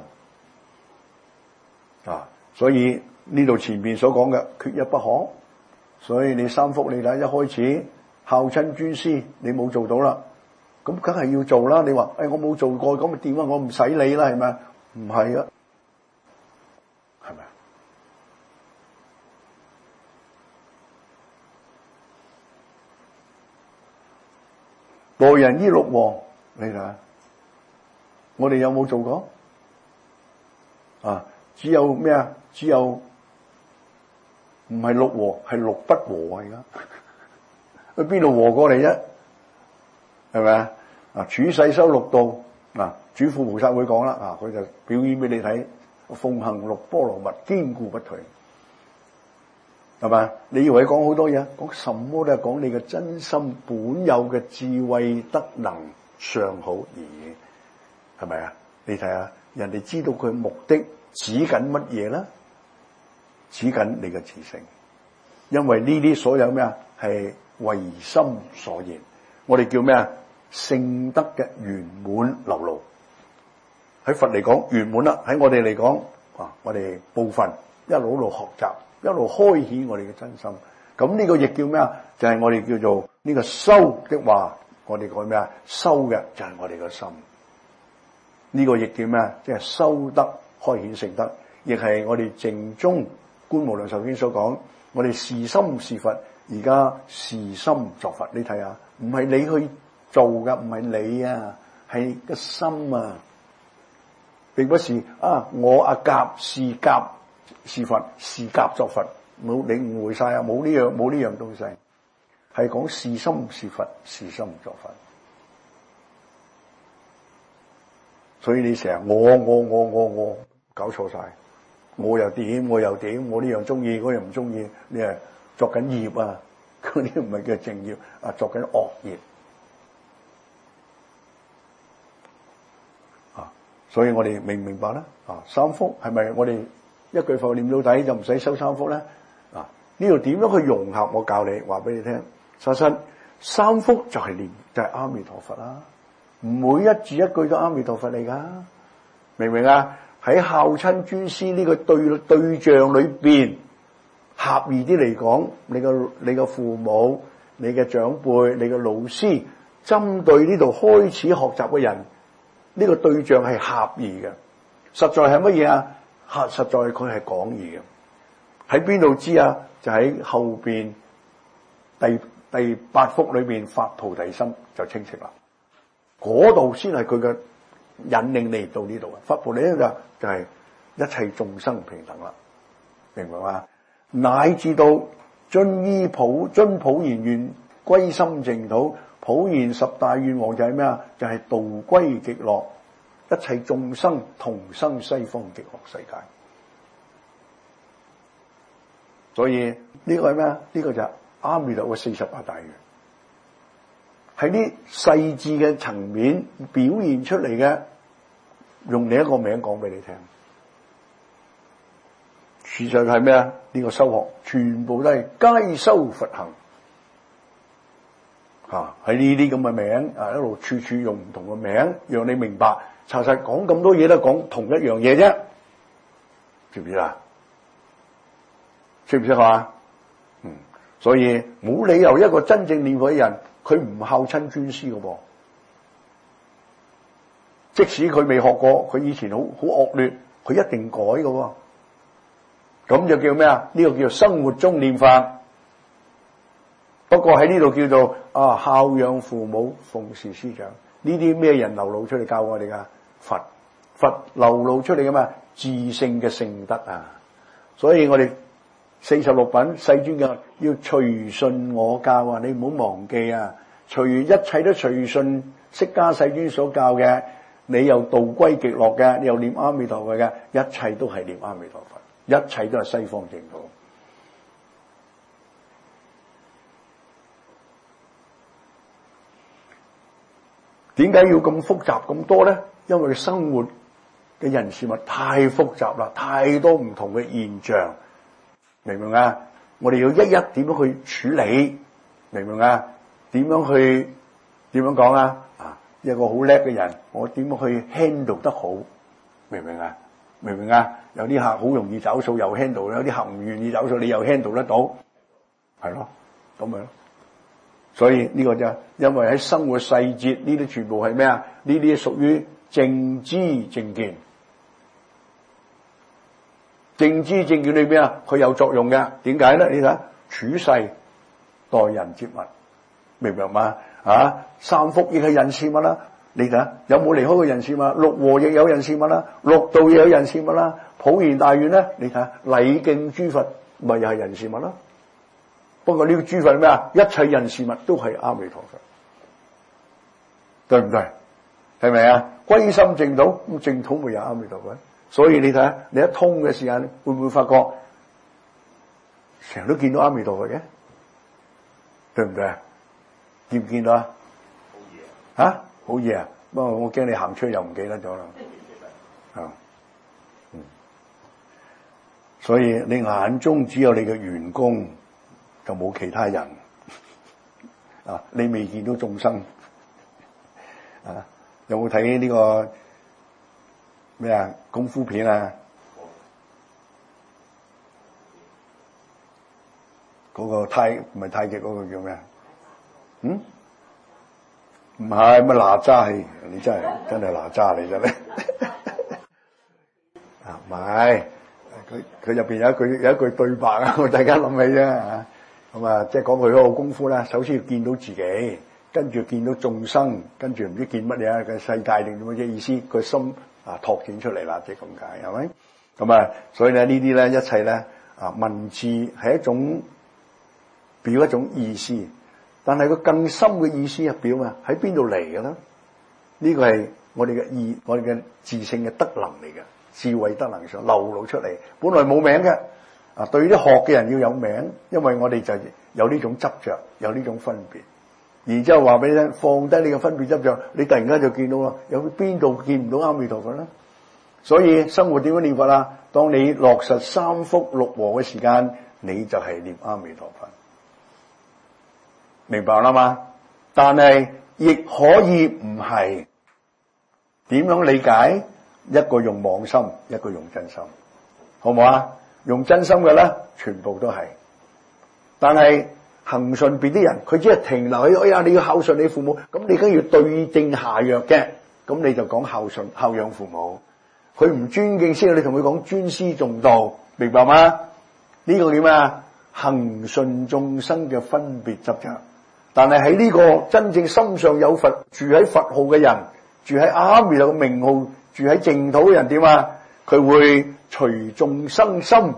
啊！所以呢度前面所講嘅缺一不可。所以你三福你睇一開始孝親尊師你冇做到啦，咁梗係要做啦。你話誒、哎、我冇做過，咁咪點啊？我唔使理啦，係咪？唔係啊，係咪？待人依六和，你睇下，我哋有冇做過？ 啊，只有咩啊？只有唔係六和，係六不和啊！而家去邊度和過嚟啫？係咪啊？啊，處世修六道啊，主父菩薩會講啦啊，佢就表演俾你睇，奉行六波羅蜜，堅固不退。係嘛？你以為講好多嘢，講什麼都係講你嘅真心本有嘅智慧德能尚好而已，係咪啊？你睇下，人哋知道佢目的指緊乜嘢啦？指緊你嘅自性，因為呢啲所有咩啊，係唯心所現。我哋叫咩啊？聖德嘅圓滿流露。喺佛嚟講圓滿啦，喺我哋嚟講啊，我哋部分一路一路學習。一路開顯我哋嘅真心，咁呢個亦叫咩啊？就係、是、我哋叫做呢個修的話，我哋講咩啊？修嘅就係我哋嘅心，呢、這個亦叫咩啊？即係修德開顯聖德，亦係我哋淨宗觀無量壽經所講，我哋是心是佛，而家是心作佛。你睇下，唔係你去做噶，唔係你啊，係個心啊，並不是啊我阿甲是甲。是佛是甲作佛，冇你誤會晒啊！冇呢樣冇呢樣東西，係講是心是佛，是心作佛。所以你成日我我我我我搞錯晒，我又點我又點，我呢樣中意，嗰樣唔中意，你係作緊業啊！嗰啲唔係叫正業啊，作緊惡業啊！所以我哋明唔明白咧？啊，三福係咪我哋？一句佛念到底就唔使修三福咧，啊！呢度點樣去融合？我教你話俾你聽，實質三福就係念就係、是、阿彌陀佛啦，每一字一句都阿彌陀佛嚟噶，明唔明啊？喺孝親尊師呢個對對象裏邊，狹義啲嚟講，你個你個父母、你嘅長輩、你嘅老師，針對呢度開始學習嘅人，呢、這個對象係狹義嘅，實在係乜嘢啊？實實在佢係廣義嘅，喺邊度知啊？就喺後邊第第八福裏邊發菩提心就清晰啦。嗰度先係佢嘅引領你到呢度啊！發菩提心就就係一切眾生平等啦，明唔明啊？乃至到遵依普遵普賢願歸心淨土，普賢十大願王就係咩啊？就係、是、度歸極樂。一切眾生同生西方極樂世界，所以呢個係咩啊？呢個就係阿彌陀嘅四十八大願，喺啲細緻嘅層面表現出嚟嘅，用另一個名講俾你聽。事實係咩啊？呢個修學全部都係皆修佛行，吓喺呢啲咁嘅名啊，一路處處用唔同嘅名，讓你明白。查實講咁多嘢都講同一樣嘢啫，知唔知啊？識唔識啊？嗯，所以冇理由一個真正念佛嘅人，佢唔孝親尊師嘅噃。即使佢未學過，佢以前好好惡劣，佢一定改嘅喎。咁就叫咩啊？呢、這個叫做生活中念法。不過喺呢度叫做啊孝養父母，奉事師長。呢啲咩人流露出嚟教我哋噶？佛佛流露出嚟噶嘛？自性嘅聖德啊！所以我哋四十六品世尊嘅要隨順我教啊！你唔好忘記啊！隨一切都隨順釋迦世尊所教嘅，你又度歸極樂嘅，你又念阿彌陀佛嘅，一切都係念阿彌陀佛，一切都係西方淨土。點解要咁複雜咁多咧？因為生活嘅人事物太複雜啦，太多唔同嘅現象，明唔明啊？我哋要一一點樣去處理，明唔明啊？點樣去點樣講啊？啊，一個好叻嘅人，我點樣去 handle 得好，明唔明啊？明唔明啊？有啲客好容易找數又 handle，有啲客唔願意找數，你又 handle 得到，係咯，咁樣。所以呢個就因為喺生活細節呢啲全部係咩啊？呢啲屬於正知正見。正知正見裏邊啊，佢有作用嘅。點解咧？你睇處世待人接物，明唔明嘛？啊，三福亦係人事物啦。 你睇下有冇離開過人事物？六和亦有人事物啦，六道亦有人事物啦，普賢大願咧，你睇下禮敬諸佛咪又係人事物啦。不過呢個諸佛係咩啊？一切人事物都係阿彌陀佛，對唔對？係咪啊？歸心淨土，咁淨土咪有阿彌陀佛。所以你睇下，你一通嘅時間，會唔會發覺成日都見到阿彌陀佛嘅？對唔對啊？見唔見到啊？好嘢啊！好嘢啊！不過我驚你行出去又唔記得咗啦。啊，嗯，所以你眼中只有你嘅員工，就冇其他人。啊，你未見到眾生。啊，有冇睇呢個咩啊功夫片啊？嗰個太唔係太極嗰個叫咩啊？嗯？唔係乜哪吒戲？你真係真係哪吒嚟真係。啊，唔係，佢佢入邊有一句有一句對白啊，我突然間諗起啫嚇。咁啊，即係講佢嗰個功夫啦。首先要見到自己，跟住見到眾生，跟住唔知見乜嘢啊？個世界定點乜嘢意思？佢心啊拓展出嚟啦，即係咁解，係咪？咁啊，所以咧呢啲咧一切咧啊文字係一種表一種意思。但係個更深嘅意思係表咩？喺邊度嚟嘅咧？呢個係我哋嘅意，我哋嘅自性嘅德能嚟嘅，智慧德能上流露出嚟。本來冇名嘅，啊，對於啲學嘅人要有名，因為我哋就有呢種執着，有呢種分別。然之後話俾你聽，放低你嘅分別執着，你突然間就見到啦，有邊度見唔到阿彌陀佛咧？所以生活點樣念佛啊？當你落實三福六和嘅時間，你就係念阿彌陀佛。明白啦嘛？但係亦可以唔係。點樣理解？一個用妄心，一個用真心，好唔好啊？用真心嘅咧，全部都係。但係恒順別啲人，佢只係停留喺哎呀，你要孝順你父母，咁你梗要對症下藥嘅。咁你就講孝順、孝養父母。佢唔尊敬先，你同佢講尊師重道，明白嗎？呢個叫咩啊？恒順眾生嘅分別執着。但係喺呢個真正心上有佛，住喺佛號嘅人，住喺阿彌陀嘅名號，住喺淨土嘅人點啊？佢會隨眾生心，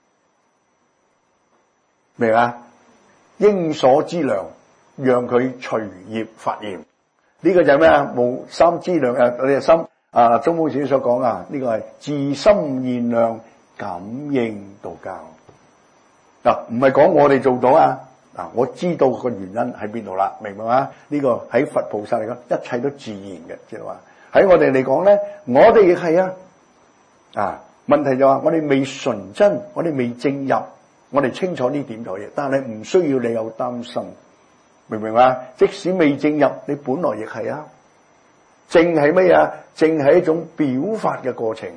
明啊？應所知量，讓佢隨業發現。呢、這個就係咩啊？無三資糧誒，你嘅心啊，中寶自己所講啊，呢、這個係自心現量，感應道交。嗱，唔係講我哋做到啊。嗱，我知道個原因喺邊度啦，明白嗎？呢、這個喺佛菩薩嚟講，一切都自然嘅，即係話喺我哋嚟講咧，我哋亦係啊。啊，問題就話我哋未純真，我哋未正入，我哋清楚呢點就嘢，但係唔需要你有擔心，明唔明啊？即使未正入，你本來亦係啊。正係乜嘢？正係一種表法嘅過程，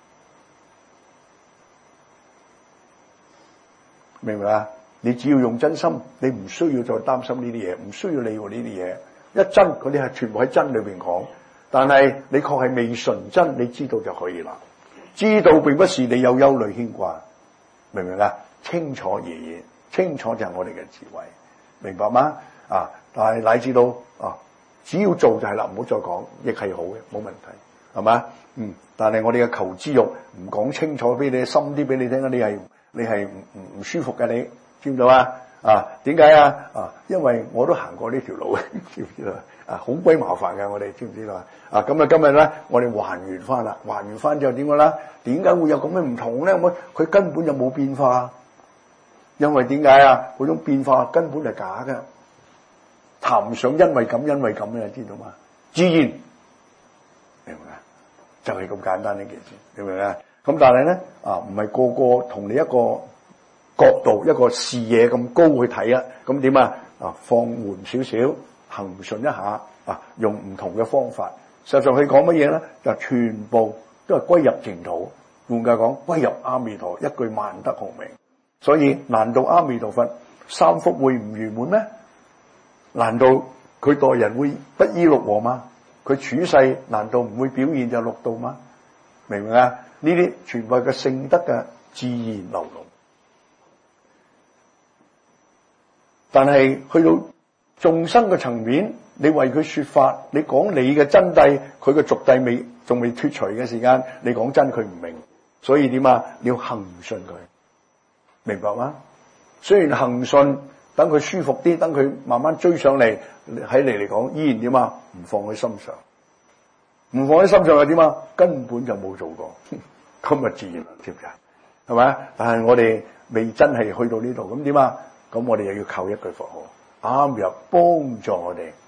明唔明啊？你只要用真心，你唔需要再擔心呢啲嘢，唔需要理會呢啲嘢。一真，嗰啲係全部喺真裏邊講。但係你確係未純真，你知道就可以啦。知道並不是你有憂慮牽掛，明唔明啊？清楚而已，清楚就係我哋嘅智慧，明白嗎？啊！但係乃至到啊，只要做就係啦，唔好再講，亦係好嘅，冇問題，係嘛？嗯。但係我哋嘅求知欲唔講清楚俾你，深啲俾你聽，你係你係唔唔唔舒服嘅，你知唔知道啊？啊，點解啊？啊，因為我都行過呢條路，知唔知道啊？好鬼麻煩嘅，我哋知唔知道啊？啊，咁啊，今日咧，我哋還原翻啦，還原翻之後點講啦？點解會有咁嘅唔同咧？我佢根本就冇變化，因為點解啊？嗰種變化根本係假嘅，談唔上因為咁，因為咁咧，知道嘛？自然，明唔明啊？就係咁簡單呢件事，明唔明啊？咁但係咧啊，唔係個個同你一個角度、一個視野咁高去睇啊，咁點啊？啊，放緩少少，恒順一下啊，用唔同嘅方法。實際上佢講乜嘢咧？就全部都係歸入淨土。換句講，歸入阿彌陀，一句萬德洪名。所以難道阿彌陀佛三福會唔圓滿咩？難道佢待人會不依六和嗎？佢處世難道唔會表現就六道嗎？明唔明啊？呢啲全部係個聖德嘅自然流露。但係去到眾生嘅層面， 你為佢說法，你講你嘅真諦，佢嘅俗諦未仲未脫除嘅時間，你講真佢唔明，所以點啊？你要恆順佢，明白嗎？雖然恆順，等佢舒服啲，等佢慢慢追上嚟，喺你嚟講依然點啊？唔放喺心上，唔放喺心上又點啊？根本就冇做過，咁啊自然接嘅，係咪？但係我哋未真係去到呢度，咁點啊？咁我哋又要靠一句佛號，啱入幫助我哋，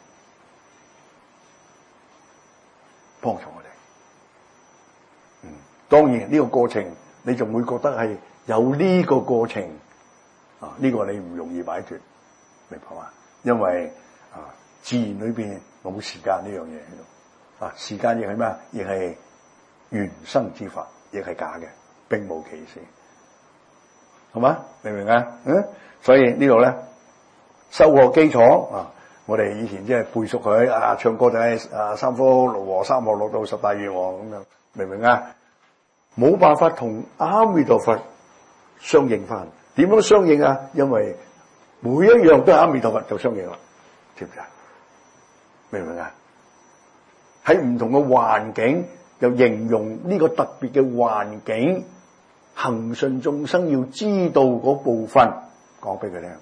幫助我哋。嗯，當然呢個過程，你仲會覺得係有呢個過程啊？呢個你唔容易擺脫，明白嘛？因為啊，自然裏邊冇時間呢樣嘢喺度啊，時間亦係咩啊？亦係緣生之法，亦係假嘅，並無其事，係嘛？明唔明啊？嗯，所以呢度咧，修學基礎啊，我哋以前即係背熟佢啊，唱歌就係啊三科六和三學六到十大願王咁樣，明唔明啊？冇辦法同阿彌陀佛相應翻，點樣相應啊？因為每一樣都係阿彌陀佛就相應啦，知唔知啊？明唔明啊？喺唔同嘅環境，又形容呢個特別嘅環境，恆順眾生要知道嗰部分，講俾佢聽。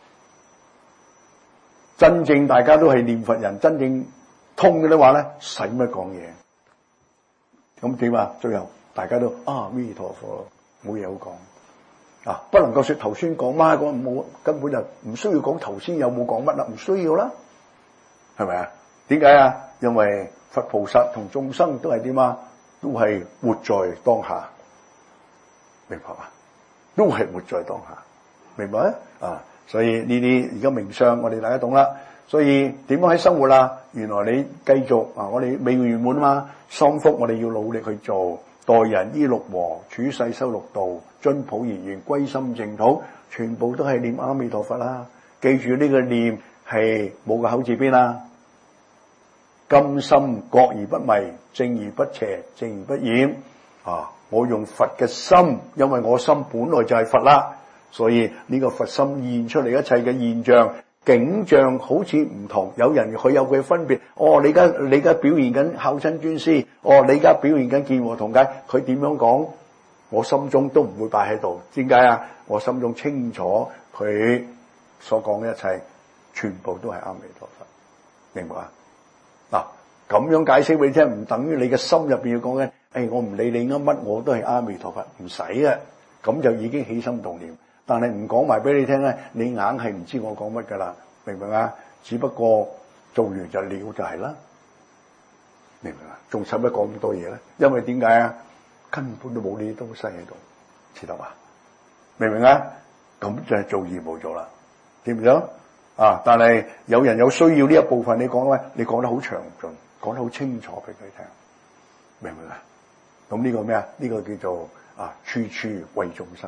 真正大家都係念佛人，真正通嘅啲話咧，使乜講嘢？咁點啊？最後大家都阿彌陀佛咯，冇嘢好講啊！不能夠說頭先講乜講冇，根本就唔需要講頭先有冇講乜啦，唔需要啦，係咪啊？點解啊？因為佛菩薩同眾生都係點啊？都係活在當下，明白嘛？都係活在當下，明白啊？所以呢啲而家名相我哋大家懂啦。所以點樣喺生活啊？原來你繼續啊，我哋未圓滿啊嘛，三福我哋要努力去做，待人依六和，處世修六道，遵普賢願，歸心淨土，全部都係念阿彌陀佛啦。記住呢個念係冇個口字邊啦。甘心覺而不迷，正而不邪，正而不染啊！我用佛嘅心，因為我心本來就係佛啦，所以呢個佛心現出嚟一切嘅現象景象好似唔同，有人佢有佢分別。哦，你而家你而家表現緊孝親尊師，哦，你而家表現緊見和同解，佢點樣講，我心中都唔會擺喺度。點解啊？我心中清楚佢所講嘅一切，全部都係阿彌陀佛，明白啊？嗱，咁樣解釋俾你聽，唔等於你嘅心入邊要講嘅，誒，我唔理你噏乜，我都係阿彌陀佛，唔使啊，咁就已經起心動念。但係唔講埋俾你聽咧，你硬係唔知我講乜噶啦，明唔明啊？只不過做完就了就係啦，明唔明啊？仲使乜講咁多嘢咧？因為點解啊？根本都冇呢啲東西喺度，知道嘛？明唔明啊？咁就係做義務做啦，知唔知啊？啊！但係有人有需要呢一部分，你講咧，你講得好詳盡，講得好清楚俾佢聽，明唔明啊？咁呢個咩啊？呢個叫做啊，處處為眾生，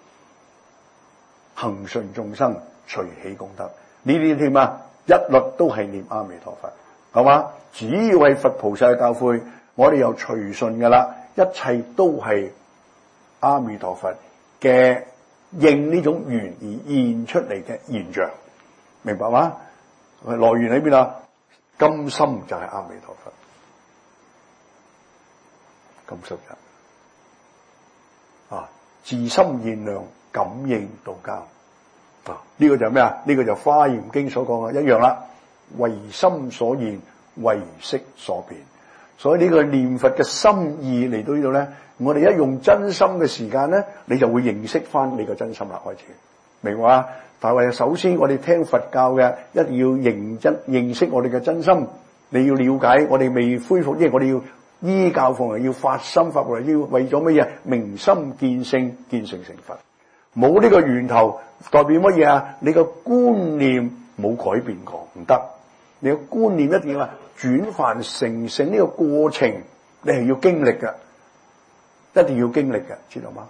恆順眾生，隨喜功德。呢啲添啊，一律都係念阿彌陀佛，係嘛？只要係佛菩薩嘅教誨，我哋又隨順噶啦，一切都係阿彌陀佛嘅應呢種緣而現出嚟嘅現象。明白嗎？來源喺邊啊？甘心就係阿彌陀佛，甘心人啊，自心現量，感應道交啊！呢、這個就係咩啊？呢、這個就《華嚴經》所講嘅一樣啦。為心所現，為識所變。所以呢個念佛嘅心意嚟到呢度咧，我哋一用真心嘅時間咧，你就會認識翻你個真心啦。開始明話？但係首先我哋聽佛教嘅，一定要認真認識我哋嘅真心。你要了解我哋未恢復，因為我哋要依教奉行，要發心發願，要為咗乜嘢？明心見性，見性成佛。冇呢個源頭，代表乜嘢啊？你個觀念冇改變過，唔得。你個觀念一定要轉凡成聖呢個過程，你係要經歷嘅，一定要經歷嘅，知道嗎？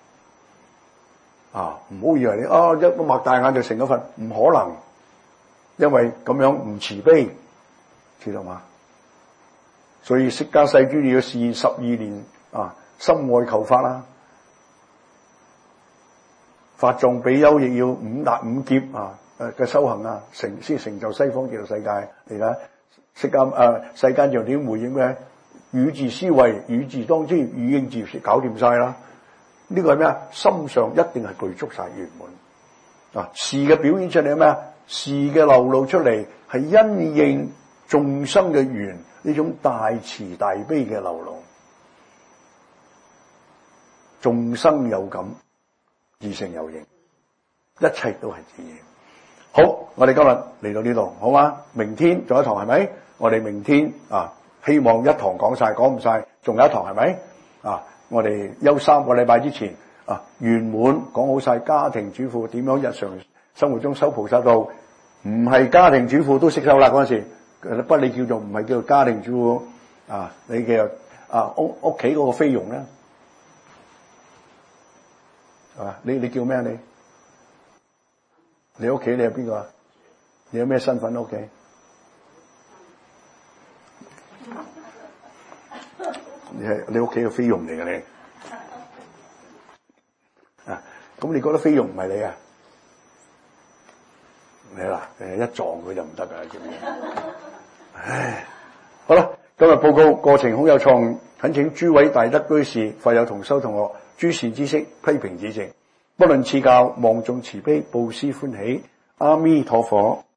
啊！唔好以為你啊一擘大眼就成咗佛，唔可能，因為咁樣唔慈悲，知道嗎？所以釋迦世尊要示現十二年啊，心外求法啦，法藏比丘亦要五大五劫啊， 誒嘅修行啊，成先成就西方極樂世界。你睇釋迦誒世間上點回應咩？語自思維，語自當知，語應自說，搞掂晒啦。呢、這個係咩啊？心上一定係具足晒圓滿啊！事嘅表現出嚟係咩啊？事嘅流露出嚟係因應眾生嘅緣，呢種大慈大悲嘅流露。眾生有感，自性有應，一切都係自然。好，我哋今日嚟到呢度，好嗎？明天仲有一堂係咪？我哋明天啊，希望一堂講晒，講唔晒，仲有一堂係咪？啊，我哋休三個禮拜之前啊，圓滿講好晒家庭主婦點樣日常生活中修菩薩道，唔係家庭主婦都識修啦嗰陣時，不你叫做唔係叫做家庭主婦啊，你嘅啊屋屋企嗰個菲傭咧。啊！你你叫咩？你你屋企你係邊個啊？你有咩身份？屋企你係你屋企嘅菲傭嚟嘅你啊！咁你覺得菲傭唔係你啊？你嗱誒一撞佢就唔得噶，知唔知？唉，好啦，今日報告過程好有創意，懇請諸位大德居士、佛友同修同學。諸善知識批評指正，不論賜教，望眾慈悲，布施歡喜，阿彌陀佛。